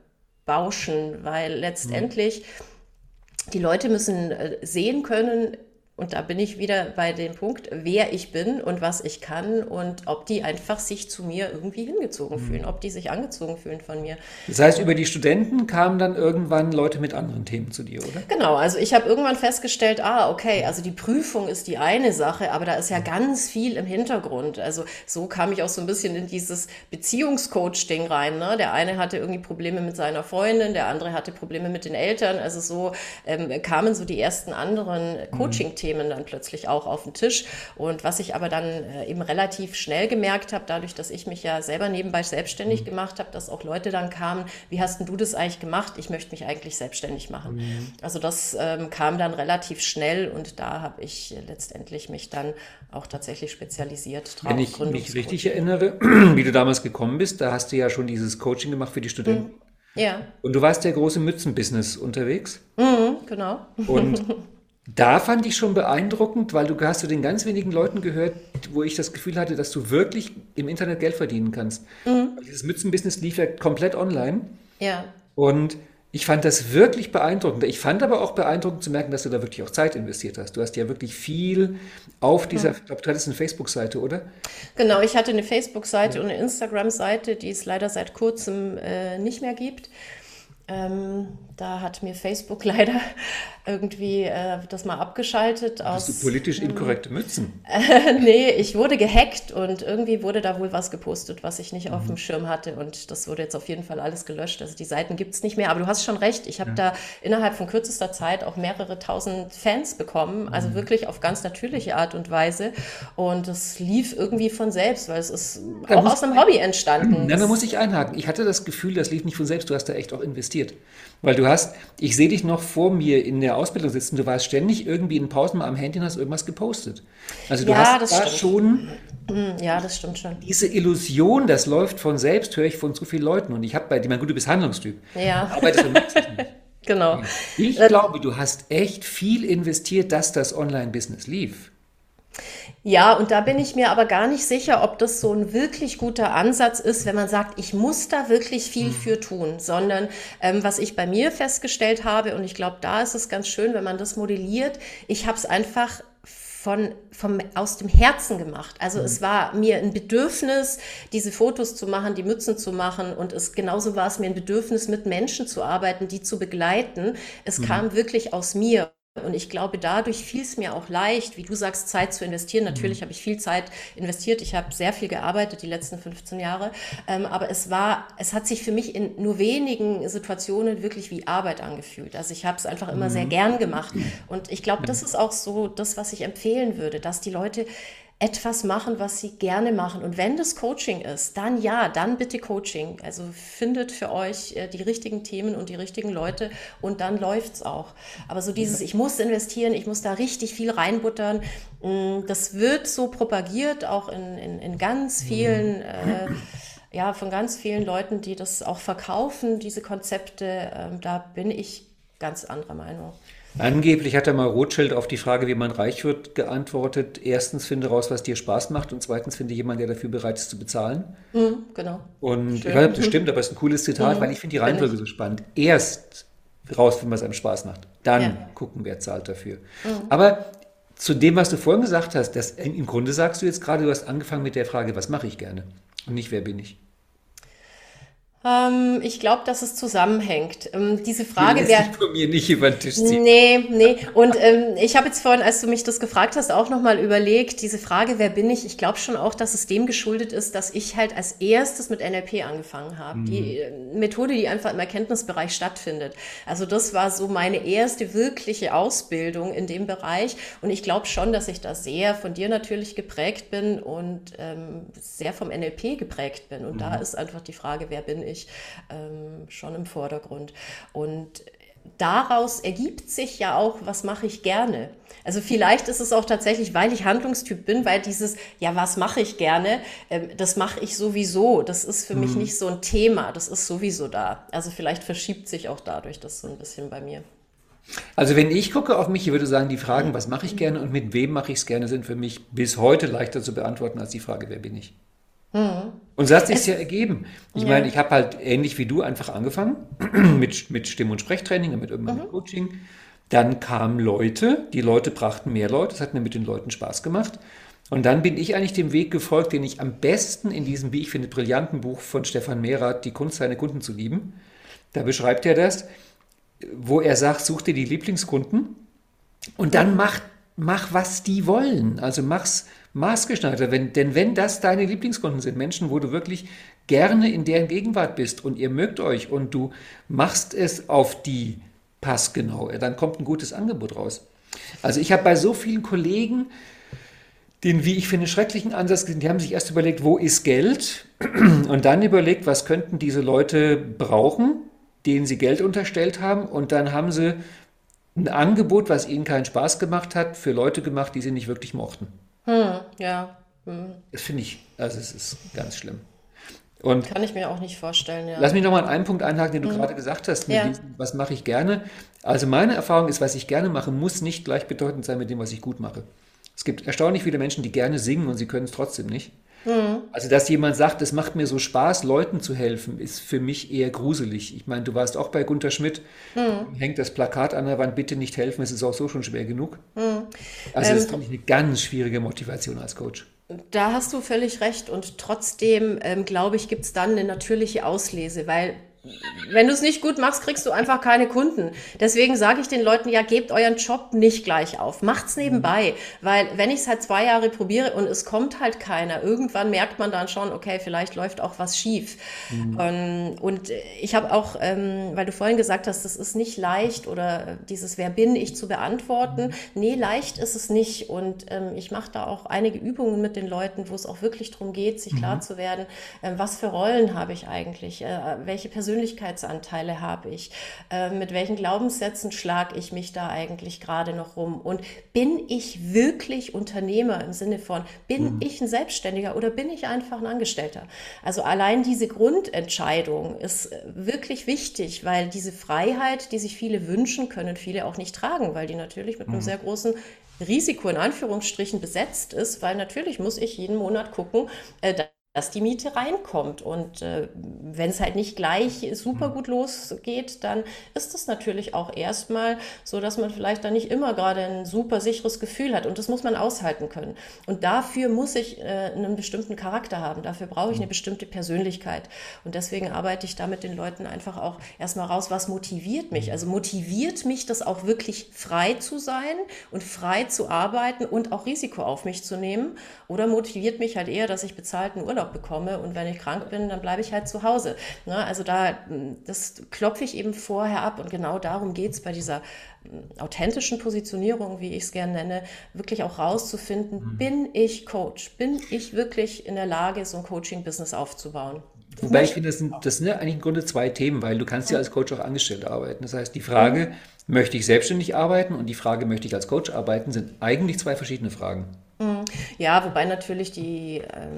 weil letztendlich die Leute müssen sehen können, und da bin ich wieder bei dem Punkt, wer ich bin und was ich kann und ob die einfach sich zu mir irgendwie hingezogen fühlen, ob die sich angezogen fühlen von mir. Das heißt, über die Studenten kamen dann irgendwann Leute mit anderen Themen zu dir, oder? Genau, also ich habe irgendwann festgestellt, okay, also die Prüfung ist die eine Sache, aber da ist ja ganz viel im Hintergrund. Also so kam ich auch so ein bisschen in dieses Beziehungscoach-Ding rein. Ne? Der eine hatte irgendwie Probleme mit seiner Freundin, der andere hatte Probleme mit den Eltern. Also so kamen so die ersten anderen Coaching-Themen dann plötzlich auch auf den Tisch. Und was ich aber dann eben relativ schnell gemerkt habe, dadurch, dass ich mich ja selber nebenbei selbstständig gemacht habe, dass auch Leute dann kamen, wie hast denn du das eigentlich gemacht? Ich möchte mich eigentlich selbstständig machen. Also das kam dann relativ schnell und da habe ich letztendlich mich dann auch tatsächlich spezialisiert drauf. Wenn ich mich richtig erinnere, wie du damals gekommen bist, da hast du ja schon dieses Coaching gemacht für die Studenten. Ja. Und du warst ja groß im Mützenbusiness unterwegs. Genau. Und da fand ich schon beeindruckend, weil du hast zu den ganz wenigen Leuten gehört, wo ich das Gefühl hatte, dass du wirklich im Internet Geld verdienen kannst. Dieses Mützenbusiness lief ja komplett online. Ja. Und ich fand das wirklich beeindruckend. Ich fand aber auch beeindruckend zu merken, dass du da wirklich auch Zeit investiert hast. Du hast ja wirklich viel auf dieser, ich glaube, du hattest eine Facebook-Seite, oder? Genau, ich hatte eine Facebook-Seite und eine Instagram-Seite, die es leider seit kurzem nicht mehr gibt. Da hat mir Facebook leider irgendwie das mal abgeschaltet Bist du aus. politisch inkorrekte Mützen? Nee, ich wurde gehackt und irgendwie wurde da wohl was gepostet, was ich nicht auf dem Schirm hatte und das wurde jetzt auf jeden Fall alles gelöscht. Also die Seiten gibt's nicht mehr, aber du hast schon recht, ich habe da innerhalb von kürzester Zeit auch mehrere tausend Fans bekommen, also wirklich auf ganz natürliche Art und Weise und das lief irgendwie von selbst, weil es ist Da auch muss aus einem Hobby entstanden. Na, da muss ich einhaken. Ich hatte das Gefühl, das lief nicht von selbst, du hast da echt auch investiert. Weil ich sehe dich noch vor mir in der Ausbildung sitzen, du warst ständig irgendwie in Pausen mal am Handy und hast irgendwas gepostet. Also du Ja, hast das da stimmt. schon Ja, das stimmt schon. diese Illusion, das läuft von selbst, höre ich von so vielen Leuten. Und ich habe ich meine, gut, du bist Handlungstyp, Ja, arbeitest und machst es nicht. genau. Ich glaube, du hast echt viel investiert, dass das Online-Business lief. Ja, und da bin ich mir aber gar nicht sicher, ob das so ein wirklich guter Ansatz ist, wenn man sagt, ich muss da wirklich viel für tun, sondern was ich bei mir festgestellt habe, und ich glaube, da ist es ganz schön, wenn man das modelliert, ich habe es einfach aus dem Herzen gemacht. Also es war mir ein Bedürfnis, diese Fotos zu machen, die Mützen zu machen und genauso war es mir ein Bedürfnis, mit Menschen zu arbeiten, die zu begleiten. Es kam wirklich aus mir. Und ich glaube, dadurch fiel es mir auch leicht, wie du sagst, Zeit zu investieren. Natürlich habe ich viel Zeit investiert. Ich habe sehr viel gearbeitet die letzten 15 Jahre. Aber es hat sich für mich in nur wenigen Situationen wirklich wie Arbeit angefühlt. Also ich habe es einfach immer sehr gern gemacht. Und ich glaube, das ist auch so das, was ich empfehlen würde, dass die Leute etwas machen, was sie gerne machen. Und wenn das Coaching ist, dann ja, dann bitte Coaching. Also findet für euch die richtigen Themen und die richtigen Leute und dann läuft's auch. Aber so dieses, ich muss investieren, ich muss da richtig viel reinbuttern, das wird so propagiert, auch in ganz vielen, ja, von ganz vielen Leuten, die das auch verkaufen, diese Konzepte. Da bin ich ganz anderer Meinung. Angeblich hat er mal Rothschild auf die Frage, wie man reich wird, geantwortet. Erstens, finde raus, was dir Spaß macht und zweitens, finde jemand, der dafür bereit ist zu bezahlen. Genau. Und ich weiß nicht, Schön. ob das stimmt, aber es ist ein cooles Zitat, weil ich finde die Bin Reihenfolge ich. so spannend. Erst rausfinden, was einem Spaß macht. Dann Ja. gucken, wer zahlt dafür. Aber zu dem, was du vorhin gesagt hast, im Grunde sagst du jetzt gerade, du hast angefangen mit der Frage, was mache ich gerne? Und nicht, wer bin ich? Ich glaube, dass es zusammenhängt. Diese Du Frage lässt wäre, dich von mir nicht über den Tisch ziehen. nee, nee. Und ich habe jetzt vorhin, als du mich das gefragt hast, auch nochmal überlegt, diese Frage, wer bin ich? Ich glaube schon auch, dass es dem geschuldet ist, dass ich halt als erstes mit NLP angefangen habe. Die Methode, die einfach im Erkenntnisbereich stattfindet. Also das war so meine erste wirkliche Ausbildung in dem Bereich. Und ich glaube schon, dass ich da sehr von dir natürlich geprägt bin und sehr vom NLP geprägt bin. Und da ist einfach die Frage, wer bin ich, schon im Vordergrund. Und daraus ergibt sich ja auch, was mache ich gerne. Also vielleicht ist es auch tatsächlich, weil ich Handlungstyp bin, weil dieses, ja, was mache ich gerne, das mache ich sowieso. Das ist für mich nicht so ein Thema, das ist sowieso da. Also vielleicht verschiebt sich auch dadurch das so ein bisschen bei mir. Also wenn ich gucke auf mich, ich würde sagen, die Fragen, was mache ich gerne und mit wem mache ich es gerne, sind für mich bis heute leichter zu beantworten als die Frage, wer bin ich? Und so hat sich ja ergeben. Ich meine, Ja. ich habe halt ähnlich wie du einfach angefangen mit Stimm- und Sprechtraining und irgendwann mit Coaching. Dann kamen Leute, die Leute brachten mehr Leute, es hat mir mit den Leuten Spaß gemacht. Und dann bin ich eigentlich dem Weg gefolgt, den ich am besten in diesem, wie ich finde, brillanten Buch von Stefan Mehrath, Die Kunst, seine Kunden zu lieben. Da beschreibt er das, wo er sagt, such dir die Lieblingskunden und dann mach, was die wollen. Also mach's maßgeschneidert. Denn wenn das deine Lieblingskunden sind, Menschen, wo du wirklich gerne in deren Gegenwart bist und ihr mögt euch und du machst es auf die passgenau, dann kommt ein gutes Angebot raus. Also ich habe bei so vielen Kollegen den, wie ich finde, schrecklichen Ansatz gesehen. Die haben sich erst überlegt, wo ist Geld? Und dann überlegt, was könnten diese Leute brauchen, denen sie Geld unterstellt haben. Und dann haben sie ein Angebot, was ihnen keinen Spaß gemacht hat, für Leute gemacht, die sie nicht wirklich mochten. Ja, Das finde ich, also es ist ganz schlimm. Und kann ich mir auch nicht vorstellen, ja. lass mich nochmal an einen Punkt einhaken, den du gerade gesagt hast, mit Ja. diesem, was mache ich gerne. Also meine Erfahrung ist, was ich gerne mache, muss nicht gleichbedeutend sein mit dem, was ich gut mache. Es gibt erstaunlich viele Menschen, die gerne singen und sie können es trotzdem nicht. Also, dass jemand sagt, es macht mir so Spaß, Leuten zu helfen, ist für mich eher gruselig. Ich meine, du warst auch bei Gunter Schmidt, hängt das Plakat an der Wand, bitte nicht helfen, es ist auch so schon schwer genug. Also, das ist eine ganz schwierige Motivation als Coach. Da hast du völlig recht und trotzdem, glaube ich, gibt es dann eine natürliche Auslese, weil wenn du es nicht gut machst, kriegst du einfach keine Kunden. Deswegen sage ich den Leuten, ja, gebt euren Job nicht gleich auf. Macht's nebenbei. Weil wenn ich es halt 2 Jahre probiere und es kommt halt keiner, irgendwann merkt man dann schon, okay, vielleicht läuft auch was schief. Und ich habe auch, weil du vorhin gesagt hast, das ist nicht leicht oder dieses Wer bin ich zu beantworten. Nee, leicht ist es nicht. Und ich mache da auch einige Übungen mit den Leuten, wo es auch wirklich darum geht, sich klar zu werden, was für Rollen habe ich eigentlich, welche Persönlichkeitsanteile habe ich, mit welchen Glaubenssätzen schlage ich mich da eigentlich gerade noch rum und bin ich wirklich Unternehmer im Sinne von, bin ich ein Selbstständiger oder bin ich einfach ein Angestellter? Also allein diese Grundentscheidung ist wirklich wichtig, weil diese Freiheit, die sich viele wünschen, können viele auch nicht tragen, weil die natürlich mit einem sehr großen Risiko in Anführungsstrichen besetzt ist, weil natürlich muss ich jeden Monat gucken, dass die Miete reinkommt. Und wenn es halt nicht gleich super gut losgeht, dann ist es natürlich auch erstmal so, dass man vielleicht dann nicht immer gerade ein super sicheres Gefühl hat. Und das muss man aushalten können. Und dafür muss ich einen bestimmten Charakter haben. Dafür brauche ich eine bestimmte Persönlichkeit. Und deswegen arbeite ich da mit den Leuten einfach auch erstmal raus, was motiviert mich. Also motiviert mich das auch wirklich frei zu sein und frei zu arbeiten und auch Risiko auf mich zu nehmen? Oder motiviert mich halt eher, dass ich bezahlten Urlaub bekomme und wenn ich krank bin, dann bleibe ich halt zu Hause. Ne? Also das klopfe ich eben vorher ab und genau darum geht es bei dieser authentischen Positionierung, wie ich es gerne nenne, wirklich auch rauszufinden, bin ich Coach? Bin ich wirklich in der Lage, so ein Coaching-Business aufzubauen? Wobei ich finde, das sind ja eigentlich im Grunde zwei Themen, weil du kannst ja als Coach auch angestellt arbeiten. Das heißt, die Frage, möchte ich selbstständig arbeiten und die Frage, möchte ich als Coach arbeiten, sind eigentlich zwei verschiedene Fragen. Ja, wobei natürlich die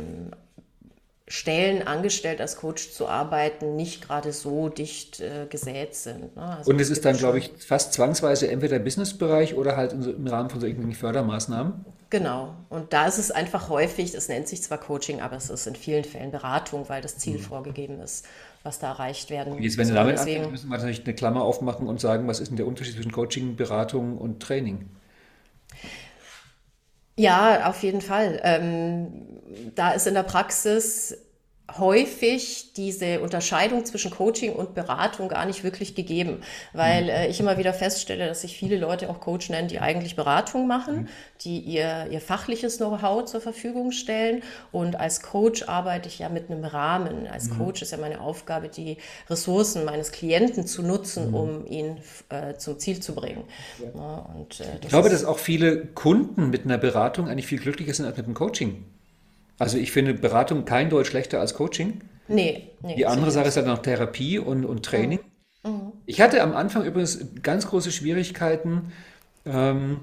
Stellen angestellt als Coach zu arbeiten nicht gerade so dicht gesät sind. Ne? Also Und es es ist gibt dann, glaube schon, ich, fast zwangsweise entweder Businessbereich oder halt im Rahmen von so irgendwelchen Fördermaßnahmen. genau. Und da ist es einfach häufig, es nennt sich zwar Coaching, aber es ist in vielen Fällen Beratung, weil das Ziel vorgegeben ist, was da erreicht Und werden jetzt, wenn du soll. damit anfängst, Deswegen müssen wir natürlich eine Klammer aufmachen und sagen, was ist denn der Unterschied zwischen Coaching, Beratung und Training? ja, auf jeden Fall. Da ist in der Praxis häufig diese Unterscheidung zwischen Coaching und Beratung gar nicht wirklich gegeben, weil ich immer wieder feststelle, dass sich viele Leute auch Coach nennen, die eigentlich Beratung machen, die ihr fachliches Know-how zur Verfügung stellen und als Coach arbeite ich ja mit einem Rahmen. Als Coach ist ja meine Aufgabe, die Ressourcen meines Klienten zu nutzen, um ihn zum Ziel zu bringen. Ja, und Ich das glaube, dass ist, auch viele Kunden mit einer Beratung eigentlich viel glücklicher sind als mit einem Coaching. Also ich finde Beratung kein Deut schlechter als Coaching. nee, Die sehe andere ich Sache auch ist dann so. noch Therapie und Training. Ich hatte am Anfang übrigens ganz große Schwierigkeiten, ähm,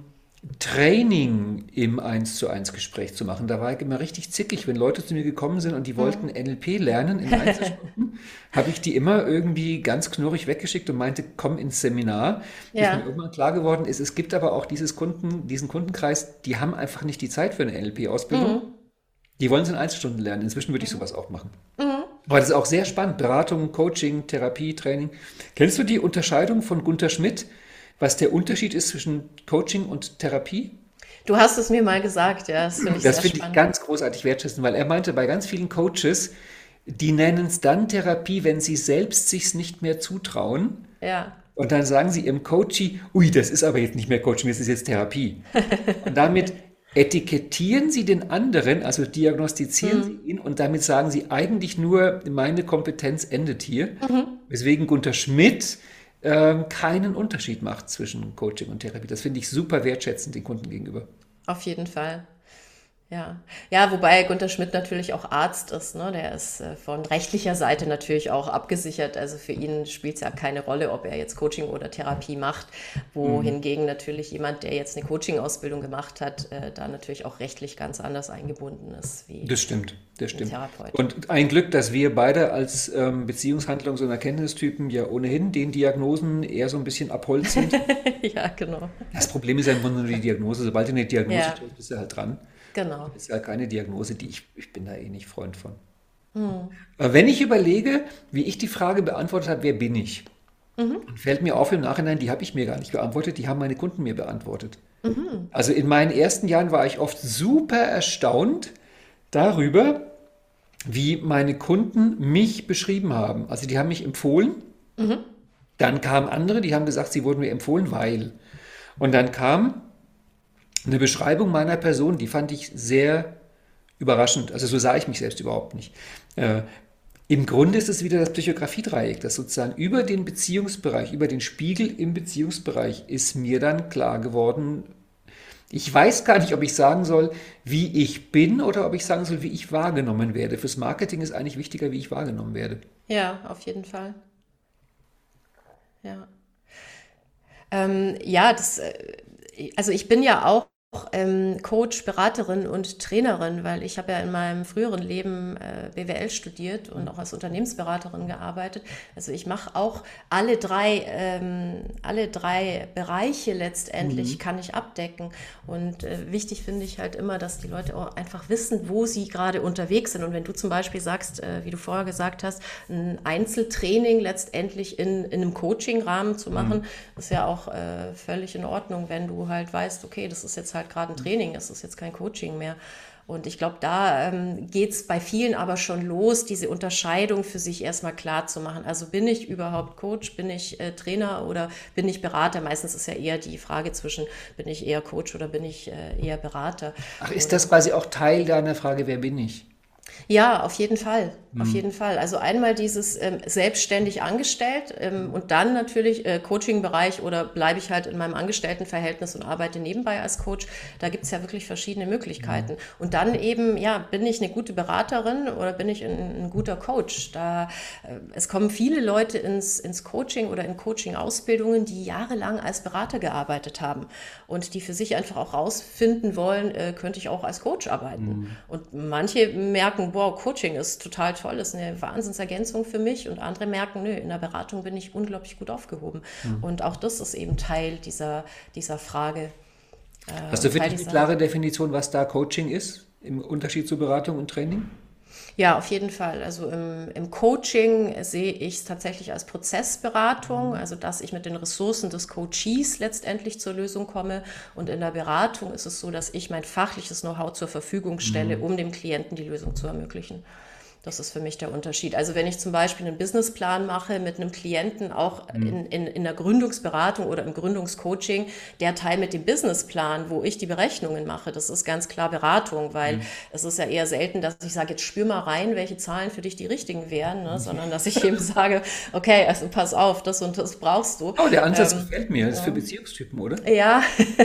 Training im Eins-zu-eins Gespräch zu machen. Da war ich immer richtig zickig, wenn Leute zu mir gekommen sind und die wollten NLP lernen in Einzelstunden, habe ich die immer irgendwie ganz knurrig weggeschickt und meinte, komm ins Seminar. Bis mir Ja. irgendwann klar geworden ist, es gibt aber auch diesen Kundenkreis, die haben einfach nicht die Zeit für eine NLP-Ausbildung. Die wollen es in Einzelstunden lernen. Inzwischen würde ich sowas auch machen. Aber das ist auch sehr spannend. Beratung, Coaching, Therapie, Training. Kennst du die Unterscheidung von Gunther Schmidt, was der Unterschied ist zwischen Coaching und Therapie? Du hast es mir mal gesagt, ja, das finde ich Das sehr finde ich spannend. ganz großartig wertschätzend, weil er meinte, bei ganz vielen Coaches, die nennen es dann Therapie, wenn sie selbst sich's nicht mehr zutrauen. Ja. Und dann sagen sie ihrem Coachie, ui, das ist aber jetzt nicht mehr Coaching, das ist jetzt Therapie. Und damit etikettieren sie den anderen, also diagnostizieren sie ihn und damit sagen sie eigentlich nur, meine Kompetenz endet hier. Weswegen Gunther Schmidt keinen Unterschied macht zwischen Coaching und Therapie. Das finde ich super wertschätzend den Kunden gegenüber. Auf jeden Fall. Ja. Ja, wobei Gunther Schmidt natürlich auch Arzt ist, ne? Der ist von rechtlicher Seite natürlich auch abgesichert. Also für ihn spielt es ja keine Rolle, ob er jetzt Coaching oder Therapie macht, wohingegen natürlich jemand, der jetzt eine Coaching-Ausbildung gemacht hat, da natürlich auch rechtlich ganz anders eingebunden ist wie Das stimmt, das ein stimmt. Therapeut. Und ein Glück, dass wir beide als Beziehungshandlungs- und Erkenntnistypen ja ohnehin den Diagnosen eher so ein bisschen abhold sind. Ja, genau. Das Problem ist ja im Grunde nur die Diagnose. Sobald du eine Diagnose Ja, stellst, bist du halt dran. genau. Das ist ja keine Diagnose, ich bin da eh nicht Freund von. Aber wenn ich überlege, wie ich die Frage beantwortet habe, wer bin ich? Dann fällt mir auf im Nachhinein, die habe ich mir gar nicht beantwortet, die haben meine Kunden mir beantwortet. Also in meinen ersten Jahren war ich oft super erstaunt darüber, wie meine Kunden mich beschrieben haben. Also die haben mich empfohlen, dann kamen andere, die haben gesagt, sie wurden mir empfohlen, weil. Und dann kam eine Beschreibung meiner Person, die fand ich sehr überraschend. Also so sah ich mich selbst überhaupt nicht. Im Grunde ist es wieder das Psychographie-Dreieck, das sozusagen über den Beziehungsbereich, über den Spiegel im Beziehungsbereich ist mir dann klar geworden. Ich weiß gar nicht, ob ich sagen soll, wie ich bin oder ob ich sagen soll, wie ich wahrgenommen werde. Fürs Marketing ist eigentlich wichtiger, wie ich wahrgenommen werde. Ja, auf jeden Fall. Ja. Ja, also ich bin ja auch Coach, Beraterin und Trainerin, weil ich habe ja in meinem früheren Leben BWL studiert und auch als Unternehmensberaterin gearbeitet. Also ich mache auch alle drei Bereiche letztendlich kann ich abdecken. Und wichtig finde ich halt immer, dass die Leute auch einfach wissen, wo sie gerade unterwegs sind. Und wenn du zum Beispiel sagst, wie du vorher gesagt hast, ein Einzeltraining letztendlich in einem Coaching-Rahmen zu machen, ist ja auch völlig in Ordnung, wenn du halt weißt, okay, das ist jetzt halt gerade ein Training, es ist jetzt kein Coaching mehr. Und ich glaube, da geht es bei vielen aber schon los, diese Unterscheidung für sich erstmal klar zu machen. Also bin ich überhaupt Coach, bin ich Trainer oder bin ich Berater? Meistens ist ja eher die Frage zwischen, bin ich eher Coach oder bin ich eher Berater? Ach, ist das quasi auch Teil deiner Frage, wer bin ich? Ja, auf jeden Fall. Auf jeden Fall. Also einmal dieses selbstständig angestellt und dann natürlich Coaching-Bereich oder bleibe ich halt in meinem Angestelltenverhältnis und arbeite nebenbei als Coach. Da gibt es ja wirklich verschiedene Möglichkeiten. Und dann eben, ja, bin ich eine gute Beraterin oder bin ich ein guter Coach? Es kommen viele Leute ins Coaching oder in Coaching-Ausbildungen, die jahrelang als Berater gearbeitet haben und die für sich einfach auch rausfinden wollen, könnte ich auch als Coach arbeiten. Und manche merken, wow, Coaching ist total toll, ist eine Wahnsinnsergänzung für mich, und andere merken, nö, in der Beratung bin ich unglaublich gut aufgehoben. Und auch das ist eben Teil dieser Frage. Hast du für dich eine klare Definition, was da Coaching ist, im Unterschied zu Beratung und Training? Ja, auf jeden Fall. Also im Coaching sehe ich es tatsächlich als Prozessberatung, also dass ich mit den Ressourcen des Coaches letztendlich zur Lösung komme. Und in der Beratung ist es so, dass ich mein fachliches Know-how zur Verfügung stelle, um dem Klienten die Lösung zu ermöglichen. Das ist für mich der Unterschied. Also wenn ich zum Beispiel einen Businessplan mache mit einem Klienten, auch in der Gründungsberatung oder im Gründungscoaching, der Teil mit dem Businessplan, wo ich die Berechnungen mache, das ist ganz klar Beratung, weil es ist ja eher selten, dass ich sage, jetzt spür mal rein, welche Zahlen für dich die richtigen wären, ne? Sondern dass ich eben sage, okay, also pass auf, das und das brauchst du. Oh, der Ansatz gefällt mir. Das ist für Beziehungstypen, oder? Ja,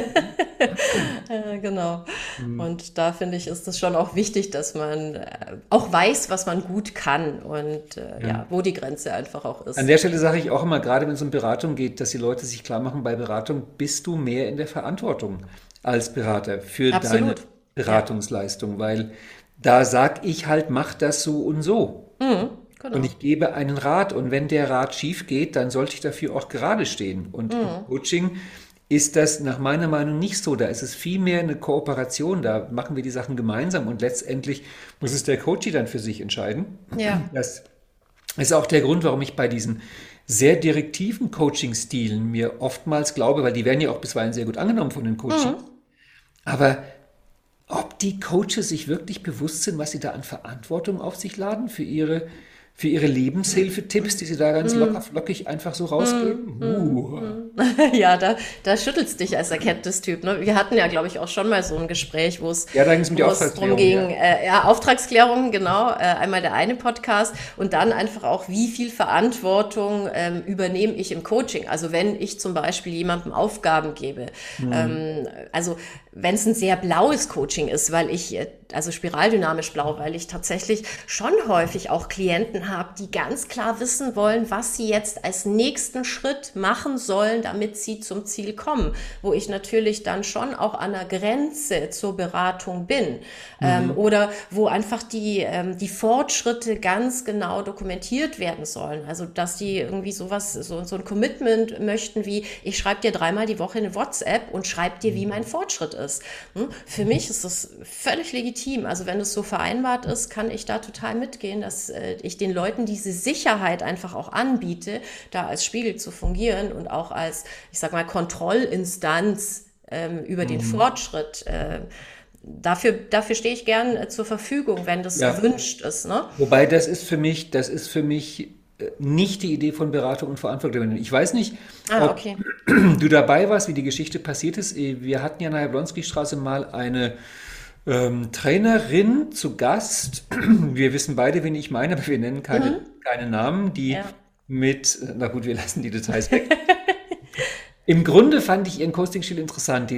genau. Und da finde ich, ist es schon auch wichtig, dass man auch weiß, was man gut kann und ja, wo die Grenze einfach auch ist. An der Stelle sage ich auch immer, gerade wenn es um Beratung geht, dass die Leute sich klar machen, bei Beratung bist du mehr in der Verantwortung als Berater für deine Beratungsleistung, weil da sag ich halt, mach das so und so. Genau. Und ich gebe einen Rat, und wenn der Rat schief geht, dann sollte ich dafür auch gerade stehen. Und im Coaching ist das nach meiner Meinung nicht so. Da ist es vielmehr eine Kooperation. Da machen wir die Sachen gemeinsam und letztendlich muss es der Coach dann für sich entscheiden. Ja. Das ist auch der Grund, warum ich bei diesen sehr direktiven Coaching-Stilen mir oftmals glaube, weil die werden ja auch bisweilen sehr gut angenommen von den Coaches. Aber ob die Coaches sich wirklich bewusst sind, was sie da an Verantwortung auf sich laden für ihre Lebenshilfetipps, die sie da ganz locker flockig einfach so rausgeben? Ja, da schüttelst dich als Erkenntnistyp. Ne? Wir hatten ja, glaube ich, auch schon mal so ein Gespräch, wo es darum ging, Auftragsklärung, genau, einmal der eine Podcast und dann einfach auch, wie viel Verantwortung übernehme ich im Coaching. Also wenn ich zum Beispiel jemandem Aufgaben gebe, also wenn es ein sehr blaues Coaching ist, weil ich, also spiraldynamisch blau, weil ich tatsächlich schon häufig auch Klienten habe, die ganz klar wissen wollen, was sie jetzt als nächsten Schritt machen sollen, damit sie zum Ziel kommen, wo ich natürlich dann schon auch an der Grenze zur Beratung bin, oder wo einfach die Fortschritte ganz genau dokumentiert werden sollen. Also dass die irgendwie so ein Commitment möchten wie, ich schreibe dir 3-mal die Woche eine WhatsApp und schreibe dir, wie mein Fortschritt ist. Für mich ist das völlig legitim. Also wenn es so vereinbart ist, kann ich da total mitgehen, dass ich den Leuten diese Sicherheit einfach auch anbiete, da als Spiegel zu fungieren und auch als, ich sag mal, Kontrollinstanz über den Fortschritt dafür stehe ich gern zur Verfügung, wenn das Ja. gewünscht ist, ne? Wobei das ist für mich nicht die Idee von Beratung und Verantwortung. Ich weiß nicht, Ah, ob okay. du dabei warst, wie die Geschichte passiert ist. Wir hatten ja in der Jablonski-Straße mal eine Trainerin zu Gast. Wir wissen beide, wen ich meine, aber wir nennen keine Namen, die Ja. na gut, wir lassen die Details weg. Im Grunde fand ich ihren Coachingstil interessant.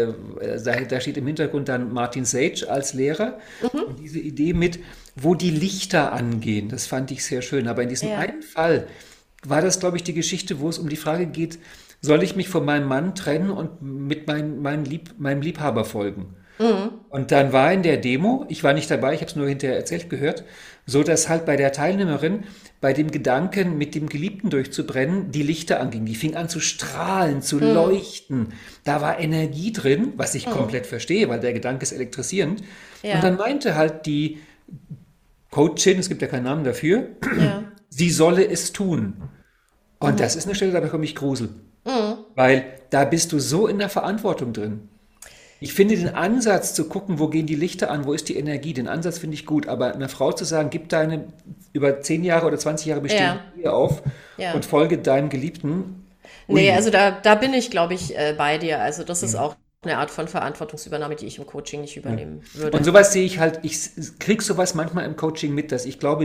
Da steht im Hintergrund dann Martin Sage als Lehrer und diese Idee mit, wo die Lichter angehen, das fand ich sehr schön. Aber in diesem Ja. einen Fall war das, glaube ich, die Geschichte, wo es um die Frage geht, soll ich mich von meinem Mann trennen und mit meinem Liebhaber folgen? Und dann war in der Demo, ich war nicht dabei, ich habe es nur hinterher erzählt gehört, so dass halt bei der Teilnehmerin bei dem Gedanken, mit dem Geliebten durchzubrennen, die Lichter angingen. Die fing an zu strahlen, zu leuchten. Da war Energie drin, was ich komplett verstehe, weil der Gedanke ist elektrisierend. Und Ja. dann meinte halt die Coachin, es gibt ja keinen Namen dafür, Ja. sie solle es tun. Und das ist eine Stelle, da bekomme ich Grusel. Weil da bist du so in der Verantwortung drin. Ich finde den Ansatz zu gucken, wo gehen die Lichter an, wo ist die Energie, den Ansatz finde ich gut. Aber einer Frau zu sagen, gib deine über 10 Jahre oder 20 Jahre bestehende Ja. Ehe auf Ja. und folge deinem Geliebten. Nee, Ui. also da bin ich, glaube ich, bei dir. Also das ist auch eine Art von Verantwortungsübernahme, die ich im Coaching nicht übernehmen Und würde. sowas sehe ich halt, ich kriege sowas manchmal im Coaching mit, dass ich glaube,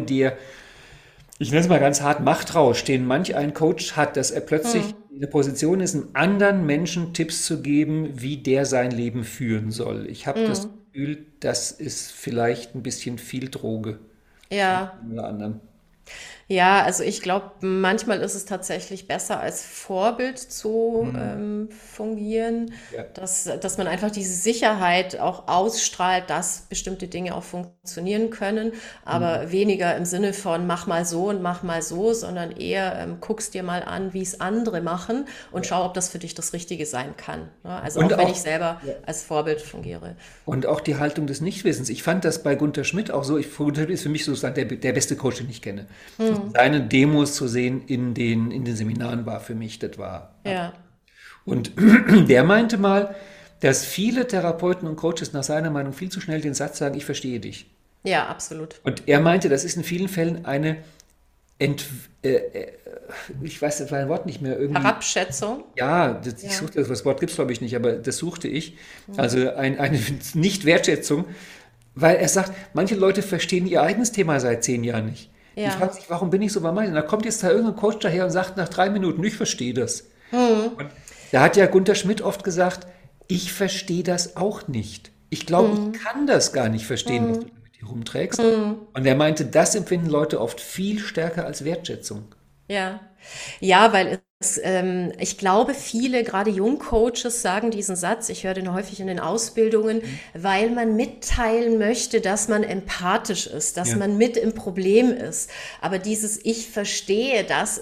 ich nenne es mal ganz hart, Machtrausch, den manch ein Coach hat, dass er plötzlich in der Position ist, einem anderen Menschen Tipps zu geben, wie der sein Leben führen soll. Ich habe das Gefühl, das ist vielleicht ein bisschen viel Droge Ja. von oder anderen. Ja, also ich glaube, manchmal ist es tatsächlich besser, als Vorbild zu fungieren, Ja. dass man einfach diese Sicherheit auch ausstrahlt, dass bestimmte Dinge auch funktionieren können, aber weniger im Sinne von mach mal so und mach mal so, sondern eher guckst dir mal an, wie es andere machen und schau, ob das für dich das Richtige sein kann. Ne? Also Und auch wenn ich auch, selber als Vorbild fungiere. und auch die Haltung des Nichtwissens. Ich fand das bei Gunther Schmidt auch so. Gunther Schmidt ist für mich sozusagen der beste Coach, den ich kenne. Seine Demos zu sehen in den Seminaren war für mich, das war. Ja, Und der meinte mal, dass viele Therapeuten und Coaches nach seiner Meinung viel zu schnell den Satz sagen, ich verstehe dich. ja, absolut. Und er meinte, das ist in vielen Fällen eine, Ent, äh, äh, ich weiß das war ein Wort nicht mehr, irgendwie, Herabschätzung. ja, ich Ja. suchte das Wort gibt es glaube ich nicht, aber das suchte ich. Also eine Nicht-Wertschätzung, weil er sagt, manche Leute verstehen ihr eigenes Thema seit 10 Jahren nicht. Die Ja. fragen sich, warum bin ich so bei meinen? Da kommt jetzt da irgendein Coach daher und sagt nach 3 Minuten, ich verstehe das. Und da hat ja Gunther Schmidt oft gesagt, ich verstehe das auch nicht. Ich glaube, ich kann das gar nicht verstehen, was du damit hier rumträgst. Und er meinte, das empfinden Leute oft viel stärker als Wertschätzung. Ja, ja, weil ich glaube, viele, gerade Jungcoaches, sagen diesen Satz, ich höre den häufig in den Ausbildungen, weil man mitteilen möchte, dass man empathisch ist, dass Ja. man mit im Problem ist. Aber dieses Ich verstehe das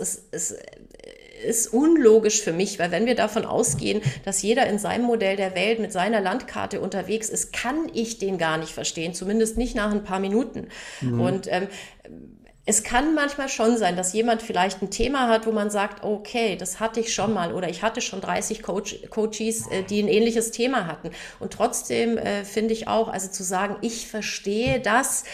ist unlogisch für mich, weil wenn wir davon ausgehen, dass jeder in seinem Modell der Welt mit seiner Landkarte unterwegs ist, kann ich den gar nicht verstehen, zumindest nicht nach ein paar Minuten. Und es kann manchmal schon sein, dass jemand vielleicht ein Thema hat, wo man sagt, okay, das hatte ich schon mal oder ich hatte schon 30 Coaches, die ein ähnliches Thema hatten. Und trotzdem finde ich auch, also zu sagen, ich verstehe das,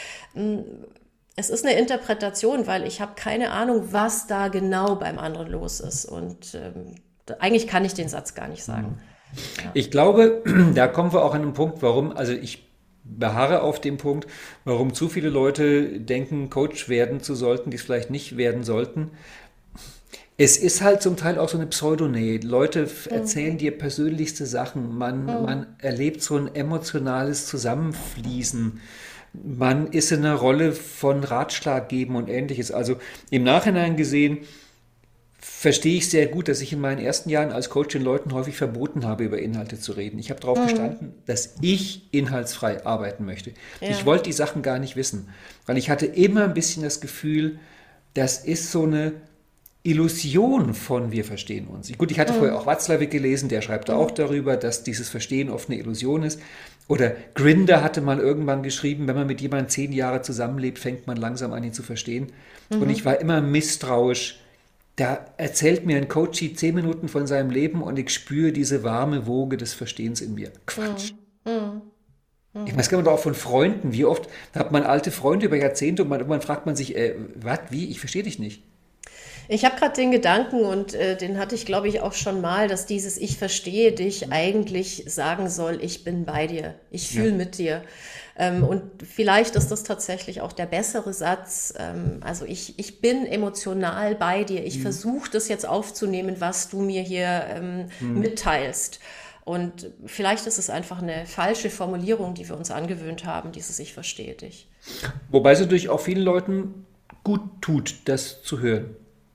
es ist eine Interpretation, weil ich habe keine Ahnung, was da genau beim anderen los ist. Und eigentlich kann ich den Satz gar nicht sagen. Ich glaube, da kommen wir auch an den Punkt, also ich beharre auf dem Punkt, warum zu viele Leute denken, Coach werden zu sollten, die es vielleicht nicht werden sollten. Es ist halt zum Teil auch so eine Pseudonähe. Leute erzählen dir persönlichste Sachen. Man erlebt so ein emotionales Zusammenfließen. Man ist in einer Rolle von Ratschlag geben und Ähnliches. Also im Nachhinein gesehen verstehe ich sehr gut, dass ich in meinen ersten Jahren als Coach den Leuten häufig verboten habe, über Inhalte zu reden. Ich habe darauf bestanden, dass ich inhaltsfrei arbeiten möchte. Ich Ja. wollte die Sachen gar nicht wissen, weil ich hatte immer ein bisschen das Gefühl, das ist so eine Illusion von wir verstehen uns. Gut, ich hatte vorher auch Watzlawick gelesen, der schreibt da auch darüber, dass dieses Verstehen oft eine Illusion ist. Oder Grinder hatte mal irgendwann geschrieben, wenn man mit jemandem 10 Jahre zusammenlebt, fängt man langsam an, ihn zu verstehen. Und ich war immer misstrauisch. Da erzählt mir ein Coachie 10 Minuten von seinem Leben und ich spüre diese warme Woge des Verstehens in mir. Quatsch. Ich meine, das kennt man doch auch von Freunden. Wie oft hat man alte Freunde über Jahrzehnte und irgendwann fragt man sich, was, wie, ich verstehe dich nicht. Ich habe gerade den Gedanken und den hatte ich, glaube ich, auch schon mal, dass dieses Ich verstehe dich eigentlich sagen soll, ich bin bei dir, ich Ja. fühle mit dir. Und vielleicht ist das tatsächlich auch der bessere Satz. Also ich bin emotional bei dir. Ich versuche das jetzt aufzunehmen, was du mir hier mitteilst. Und vielleicht ist es einfach eine falsche Formulierung, die wir uns angewöhnt haben, dieses Ich verstehe dich. Wobei es natürlich auch vielen Leuten gut tut, das zu hören.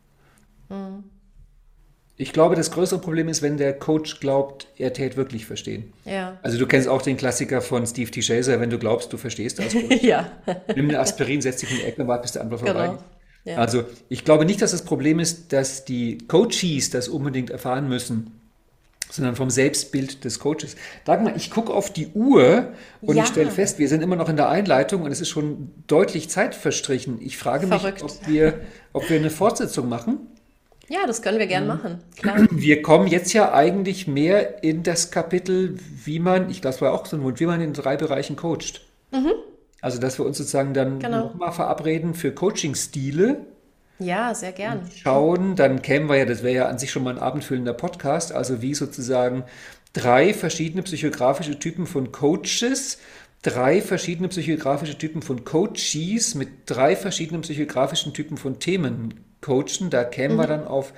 Ich glaube, das größere Problem ist, wenn der Coach glaubt, er tät wirklich verstehen. Ja, Also du kennst auch den Klassiker von Steve T. Chaser, wenn du glaubst, du verstehst als Coach. ja, Nimm eine Aspirin, setz dich in die Ecke und warte, bis der Antwort vorbei genau. ist. Ja. Also ich glaube nicht, dass das Problem ist, dass die Coaches das unbedingt erfahren müssen, sondern vom Selbstbild des Coaches. Dagmar, ich gucke auf die Uhr und ich Ja, stelle fest, wir sind immer noch in der Einleitung und es ist schon deutlich Zeit verstrichen. Ich frage mich, verrückt. ob wir eine Fortsetzung machen. Ja, das können wir gern machen. Klar. Wir kommen jetzt ja eigentlich mehr in das Kapitel, wie man, ich glaube, das war auch so ein Wunsch, wie man in 3 Bereichen coacht. Also, dass wir uns sozusagen dann Genau. nochmal verabreden für Coaching-Stile. Ja, sehr gern. Schauen, dann kämen wir ja, das wäre ja an sich schon mal ein abendfüllender Podcast, also wie sozusagen 3 verschiedene psychografische Typen von Coaches, 3 verschiedene psychografische Typen von Coachees mit 3 verschiedenen psychografischen Typen von Themen coachen. Da kämen wir dann auf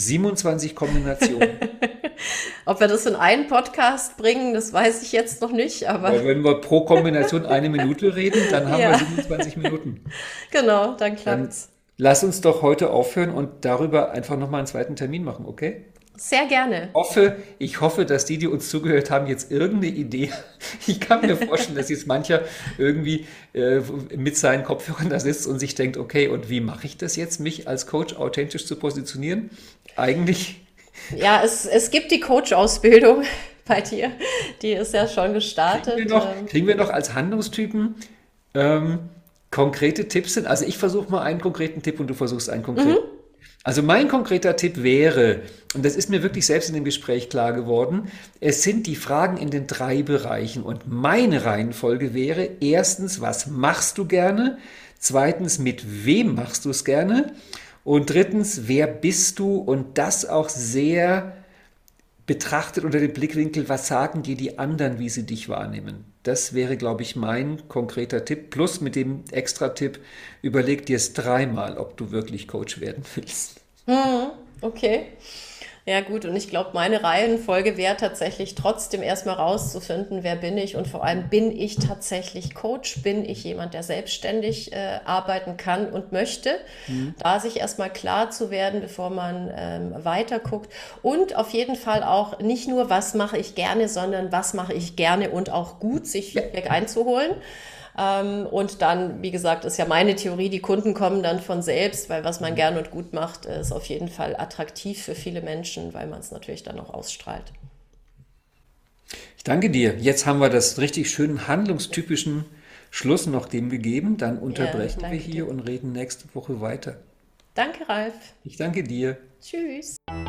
27 Kombinationen. Ob wir das in einen Podcast bringen, das weiß ich jetzt noch nicht, aber Weil wenn wir pro Kombination 1 Minute reden, dann haben wir ja, 27 Minuten. genau, dann Dann klappt's. lass uns doch heute aufhören und darüber einfach nochmal einen zweiten Termin machen, okay? Sehr gerne. Ich hoffe, dass die uns zugehört haben, jetzt irgendeine Idee. Ich kann mir vorstellen, dass jetzt mancher irgendwie mit seinen Kopfhörern da sitzt und sich denkt, okay, und wie mache ich das jetzt, mich als Coach authentisch zu positionieren? Eigentlich Ja, es gibt die Coach-Ausbildung bei dir, die ist ja schon kriegen wir gestartet. noch, kriegen wir noch als Handlungstypen ähm, konkrete Tipps hin. Also ich versuche mal einen konkreten Tipp und du versuchst einen konkreten. Also mein konkreter Tipp wäre, und das ist mir wirklich selbst in dem Gespräch klar geworden, es sind die Fragen in den 3 Bereichen. Und meine Reihenfolge wäre, erstens, was machst du gerne? Zweitens, mit wem machst du es gerne? Und drittens, wer bist du? Und das auch sehr betrachtet unter dem Blickwinkel, was sagen dir die anderen, wie sie dich wahrnehmen. Das wäre, glaube ich, mein konkreter Tipp. Plus mit dem Extra-Tipp, überleg dir es 3-mal, ob du wirklich Coach werden willst. Okay. Ja gut, und ich glaube, meine Reihenfolge wäre tatsächlich trotzdem erstmal rauszufinden, wer bin ich und vor allem bin ich tatsächlich Coach, bin ich jemand, der selbstständig arbeiten kann und möchte, da sich erstmal klar zu werden, bevor man weiter guckt und auf jeden Fall auch nicht nur, was mache ich gerne, sondern was mache ich gerne und auch gut, sich Feedback einzuholen. Und dann, wie gesagt, ist ja meine Theorie, die Kunden kommen dann von selbst, weil was man gern und gut macht, ist auf jeden Fall attraktiv für viele Menschen, weil man es natürlich dann auch ausstrahlt. Ich danke dir. Jetzt haben wir das richtig schönen handlungstypischen Schluss noch dem gegeben. Dann Ja, ich unterbrechen wir danke dir. hier und reden nächste Woche weiter. Danke, Ralf. Ich danke dir. Tschüss.